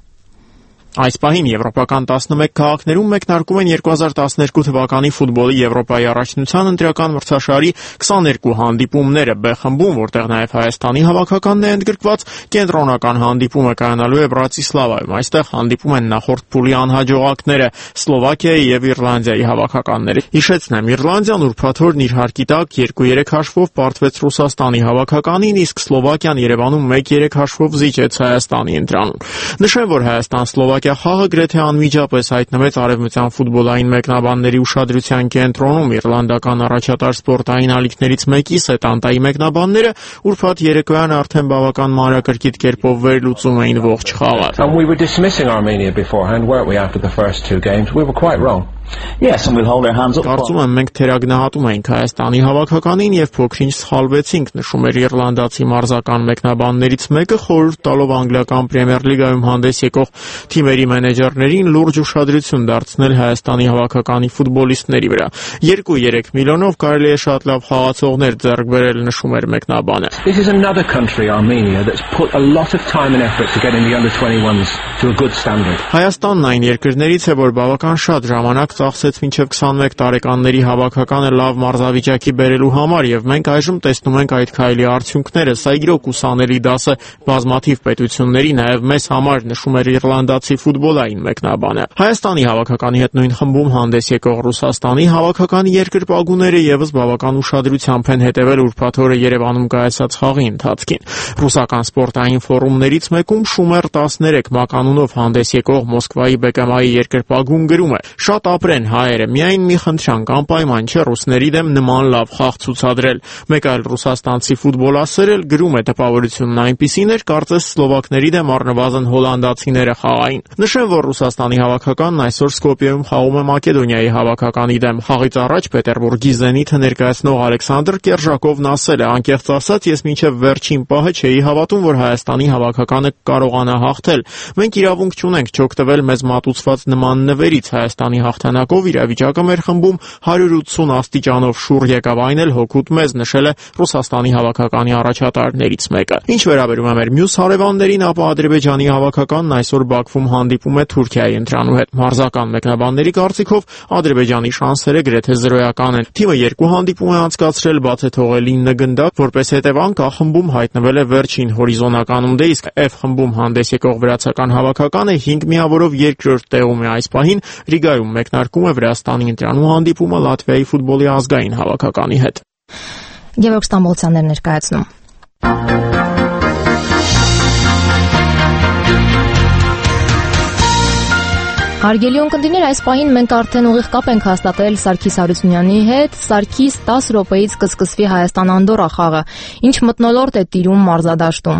Այս պահին եվրոպական տասնմեկ քաղաքներում մեկնարկում են երկու հազար տասներկու թվականի ֆուտբոլի Եվրոպայի առաջնության ընտրական մրցաշարի քսաներկու հանդիպումները B խմբում, որտեղ նաև Հայաստանի հավաքականն է ընդգրկված, կենտրոնական հանդիպումը կայանալու է Բրատիսլավայում։ Այստեղ հանդիպում են նախորդ փուլի անհաջողակները Սլովակիայի եւ Իռլանդիայի հավաքականները։ Հիշեցնեմ, Իռլանդիան ուրբաթ օրն իր հարկի տակ երկու երեք հաշվով պարտվեց Ռուսաստանի հավաքականին, իսկ Սլովակիան Երևանում մեկ երեք հաշվով զիջեց Հայաստանի ընտրանուն։ Նշեմ, որ Հայաստան-Սլովակիա խաղը գրեթե անմիջապես հայտնվեց արևմտյան ֆուտբոլային մեկնաբանների ուշադրության կենտրոնում։ Իռլանդական առաջատար սպորտային ալիքներից մեկի Սետանտայի մեկնաբանները ուրբաթ երեկոյան արդեն բավական մանրակրկիտ կերպով վերլուծում էին ողջ խաղը։ And we were dismissing Armenia beforehand, weren't we, after the first two games? We were quite wrong. Yes, and we'll hold our hands up. Կարծում եմ մենք թերագնահատում էինք Հայաստանի հավաքականին եւ փոքրինչ սխալվեցինք, նշում էր իռլանդացի մարզական մեկնաբաններից մեկը, խորհուրդ տալով անգլիական պրեմիեր լիգայում հանդես եկող թիմերի մենեջերներին լուրջ ուշադրություն դարձնել Հայաստանի հավաքականի ֆուտբոլիստների վրա։ երկու երեք միլիոնով կարելի է շատ լավ խաղացողներ ձեռք բերել, նշում էր մեկնաբանը։ This is another country, Armenia, that's put a lot of time and effort to getting the under twenty-ones to a good standard. Հայաստանն այն երկրներից է, որ բավական շատ ժամանակ ծախսեց մինչև քսանմեկ տարեկանների հավաքականը լավ մարզավիճակի բերելու համար եւ մենք այժմ տեսնում ենք այդ քայլի արդյունքները։ Սա իրոք ուսանելի դաս է բազմաթիվ պետությունների, նաեւ մեզ համար, նշում էր իռլանդացի ֆուտբոլային մեկնաբանը։ Հայաստանի հավաքականի հետ նույն խմբում հանդես եկող Ռուսաստանի հավաքականի երկրպագուները եւս բավական ուշադրությամբ են հետևել ուրբաթ օրը Երևանում կայացած խաղի ընթացքին։ Ռուսական սպորտային ֆորումներից մեկում Շումեր տասներեք մականունով հանդես եկող Մոսկվայի Բեկամայի երկրպագուն գրում է. «Շատ ապրեն հայերը, միայն մի խնդրանք, անպայման չէ ռուսների դեմ նման լավ խաղ ցուցադրել»։ Մեկ այլ ռուսաստանցի ֆուտբոլասեր էլ գրում է. «Տպավորությունն այնպիսին էր, կարծես սլովակների դեմ առնվազն հոլանդացիները խաղային»։ Նշեմ, որ Ռուսաստանի հավաքականն այսօր Սկոպիեում խաղում է Մակեդոնիայի հավաքականի դեմ։ Խաղից առաջ Պետերբուրգի Զենիթը ներկայացնող Ալեքսանդր Կերժակովն ասել է. «Անկեղծ ասած, ես մինչև վերջին պահը չէի հավատում, որ Հայաստանի հավաքականը կարողանա հաղթել։ Մենք իրավունք չունենք չօգտվել մեզ մատուցված նման նվերից։ Հայաստանի հաղթանակով իրավիճակը մեր խմբում հարյուր ութսուն աստիճանով շուռ եկավ, այն էլ հօգուտ մեզ», նշել է Ռուսաստանի հավաքականի առաջատարներից մեկը։ Ինչ վերաբերում է մեր մյուս հարևաններին, ապա Ադրբեջանի հավաքականն այսօր Բաքվում հանդիպում է Թուրքիայի ընտրանու հետ։ Մարզական մեկնաբանների կարծիքով Ադրբեջանի շանսերը գրեթե զրոյական են։ Թիմը երկու հանդիպում է անցկացրել, բաց է թողել ինը գնդակ, որպես հետևանք Ա խմբում հայտնվել է վերջին հորիզոնականում, դե իսկ F խմբում հանդես եկող վրացական հավաքականը հինգ միավորով երկրորդ տեղում է այս պահին։ Ռիգայում մեկնարկում է Վրաստանի ընտրանու հանդիպումը Լատվիայի ֆուտբոլի ազգային հավաքականի հետ։ Գևորգ Ստամբոլցյանն էր ներկայացնում։ Հարգելի ունկնդիրներ, այս պահին մենք արդեն ուղիղ կապ ենք հաստատել Սարգիս Հարությունյանի հետ։ Սարգիս, տասը րոպեից կսկսվի Հայաստան-Անդորրա խաղը։ Ինչ մթնոլորտ է տիրում մարզադաշտում։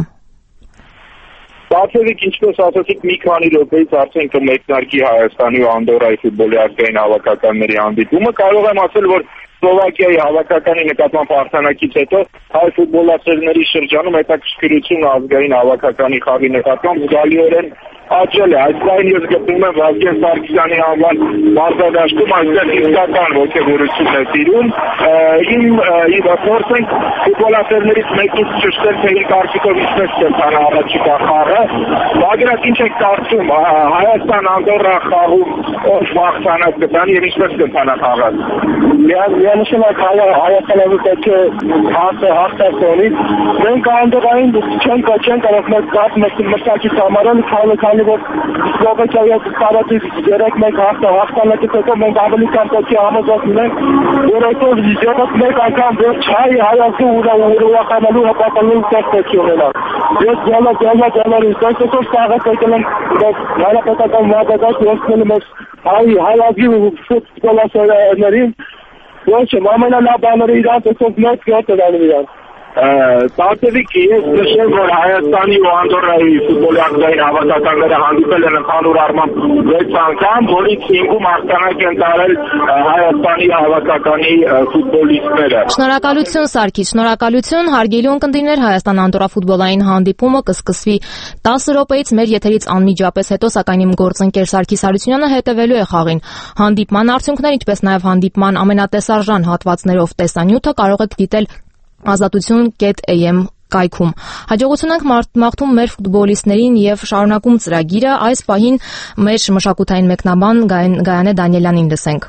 Բացելիք, ինչպես ասացիք, մի քանի րոպեից արդեն կմեկնարկի Հայաստանի ու Անդորրայի ֆուտբոլի ազգային հավաքականների հանդիպումը։ Կարող եմ ասել, որ Սլովակիայի հավաքականի նկատմամբ հաղթանակից հետո հայ ֆուտբոլասերների շրջանում հետաքրքրությունը ազգային հավաքականի խաղի նկատմամբ զգալիորեն աճել է։ Այս պահին ես գտնվում եմ Վազգեն Սարգսյանի անվան մարզադաշտում, այստեղ իսկական ոգևորություն է տիրում։ Իմ փորձենք ֆուտբոլասերներից մեկից ճշտել, թե իր կարծիքով ինչպես կընթանա առաջիկա խաղը։ Բագրատ, ինչ եք կարծում, Հայաստան-Անդորրա խաղում ով հաղթանակ կտանի եւ ինչպես կընթանա խաղը։ Միանշանակ Հայաստանը պետք է հաղթի։ Մենք Անդորրային չենք չենք կարող մեկ կապ մրցակից համարել, քանի որ Սլովակիայի տարածից երեք մեկ հաղթանակից հետո մենք ավելի կան պետք է համոզված լինենք, որ այսօր յետոք մեկ անգամ ոչ հայ հայացու ուրախանալու հպատալու տեղ պետք է ունենա։ Ես գալա գալա գալա ինձ այսօր սաղը եկել եմ հանրապետական մարզադաշտ ուսնելու մեր հայ հայազգի ֆուտբոլասերներին, ոչ ամենալավ բաները իրանց այսօր մեծ գոտ են անում իրանց։ Տարտևիկ, ես նշեմ, որ Հայաստանի ու Անդորրայի ֆուտբոլի ազգային հավաքականները հանդիպել են ընդհանուր առմամբ վեց անգամ, որից հինգում հաղթանակ են տարել Հայաստանի հավաքականի ֆուտբոլիստները։ Շնորհակալություն Սարգիս, շնորհակալություն, հարգելի ունկնդիրներ, Հայաստան-Անդորրա ֆուտբոլային հանդիպումը կսկսվի տասը րոպեից մեր եթերից անմիջապես հետո, սակայն իմ գործընկեր Սարգիս Հարությունյանը հետևելու է խաղին։ Հանդիպման արդյունքներ, ինչպես նաև հանդիպման ամենատեսարժան հատվածներով տեսանյութը կարող եք դիտել ազատություն կետ էյ էմ կայքում։ Հաջողություն ենք մաղթում մեր ֆուտբոլիստներին եւ շարունակում ծրագիրը։ Այս պահին մեր մշակութային մեկնաբան Գայանե Դանիելյանին լսենք։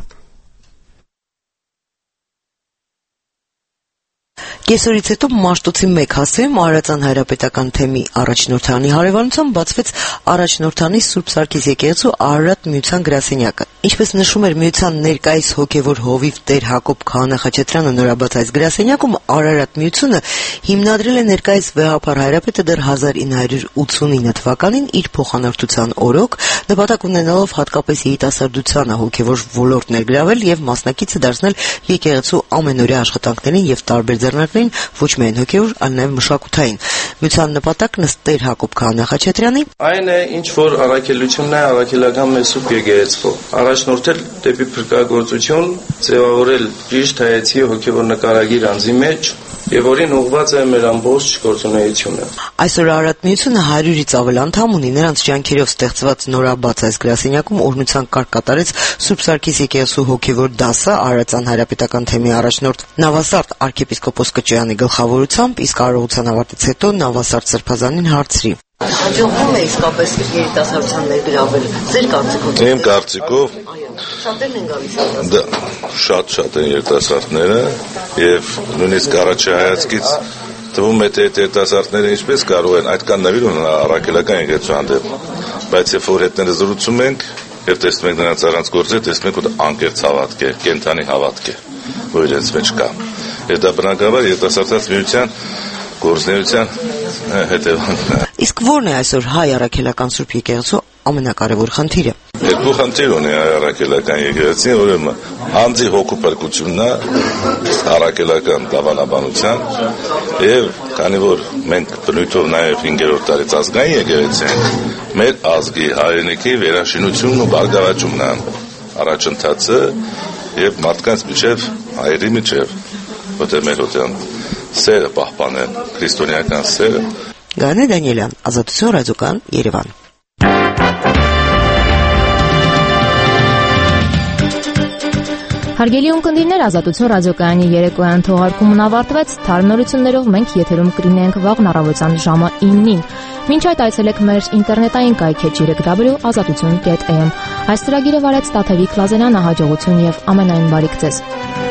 Կեսօրից հետո Մաշտոցի մեկ հասցեում Արարատյան հայրապետական թեմի առաջնորդանի հարևանությամբ բացվեց առաջնորդանի Սուրբ Սարգիս եկեղեցու Արարատ միության գրասենյակը։ Ինչպես նշում էր միության ներկայիս հոգևոր հովիվ Տեր Հակոբ Քահանա Խաչատրյանը նորաբաց այս գրասենյակում, Արարատ միությունը հիմնադրել է ներկայիս վեհապար հայրապետը դեռ հազար ինը հարյուր ութսունինը թվականին իր փոխանորդության օրոք, նպատակ ունենալով հատկապես երիտասարդությանը հոգևոր ոլորտ ներգրավել եւ մասնակիցը դարձնել եկեղեցու ամենօրյա աշխատանքներին եւ տարբեր ձեռնարկներին ոչ միայն հոգևոր, այլ նաև մշակութային։ Միության նպատակն ըստ Տեր Հակոբ Քահանա Խաչատրյանի այն է, ինչ որ առաքելությունն է առաքելական մեր Սուրբ եկեղեցու, առաջնորդել դեպի փրկagorցություն, ձևավորել ճիշտ հայեցի հոգևոր նկարագիր անձի մեջ եւ որին ուղղված է մեր ամբողջ գործունեությունը։ Այսօր Արարատ միությունը հարյուրից ավել անդամ ունի, նրանց ջանքերով ստեղծված նորաբաց այս գրասենյակում օրհնության կարգ կատարեց Սուրբ Սարգիս եկեղեցու հոգևոր դասը Արարատյան հայրապետական թեմի առաջնորդ Նավասարդ arczepiskopos Կճոյանի գլխավորությամբ, իսկ արարողության ավարտից հետո Նավասարդ Սրբազանին հարցրի. Հաջողվում է իսկապես երիտասարդության ներգրավել ձեր կարծիքով։ Իմ կարծիքով երիտասարդներն են գալիս։ Դա շատ-շատ են երիտասարդները եւ նույնիսկ առաջի հայացքից թվում է թե երիտասարդները ինչպես կարող են այդքան նվիր ունենալ առաքելական եկեղեցու հանդեպ, բայց երբ որ հետները զրուցում ենք եւ տեսնում ենք նրանց առանց գործի, տեսնում ենք որ անկեղծ հավատք է, կենթանի հավատք է, որ իրենց մեջ կա։ Եվ դա բնականաբար երիտասարդաց միության գործունեության հետևանքն է։ Իսկ ո՞րն է այսօր հայ առաքելական Սուրբ եկեղեցու ամենակարևոր խնդիրը։ Երկու խնդիր ունի հայ առաքելական եկեղեցին, ուրեմն անձի հոգու փրկությունն է, առաքելական դավանաբանության եւ քանի որ մենք բնույթով նաեւ հինգերորդ տարից ազգային եկեղեցի ենք, մեր ազգի հայրենիքի վերաշինությունն ու բարգավաճումն է առաջընթացը եւ մարդկանց միջև հայերի միջև որտեղ մեր հոտյան սերը պահպանել, քրիստոնեական սերը։ Գարանե Դանիելյան, Ազատություն ռադիոկան, Երևան։ Հարգելի ունկնդիրներ, Ազատություն ռադիոկայանի երեկոյան թողարկումն ավարտվեց։ Թարմ նորություններով մենք եթերում կլինենք վաղն առավոտյան ժամը իննին։ Մինչ այդ այցելեք մեր ինտերնետային կայքը ջի դաբլյու դոտ ազատություն դոտ am։ Այս ծրագիրը վարեց Տաթևիկ Լազարյանը, հաջողություն եւ ամենայն բարիք ձեզ։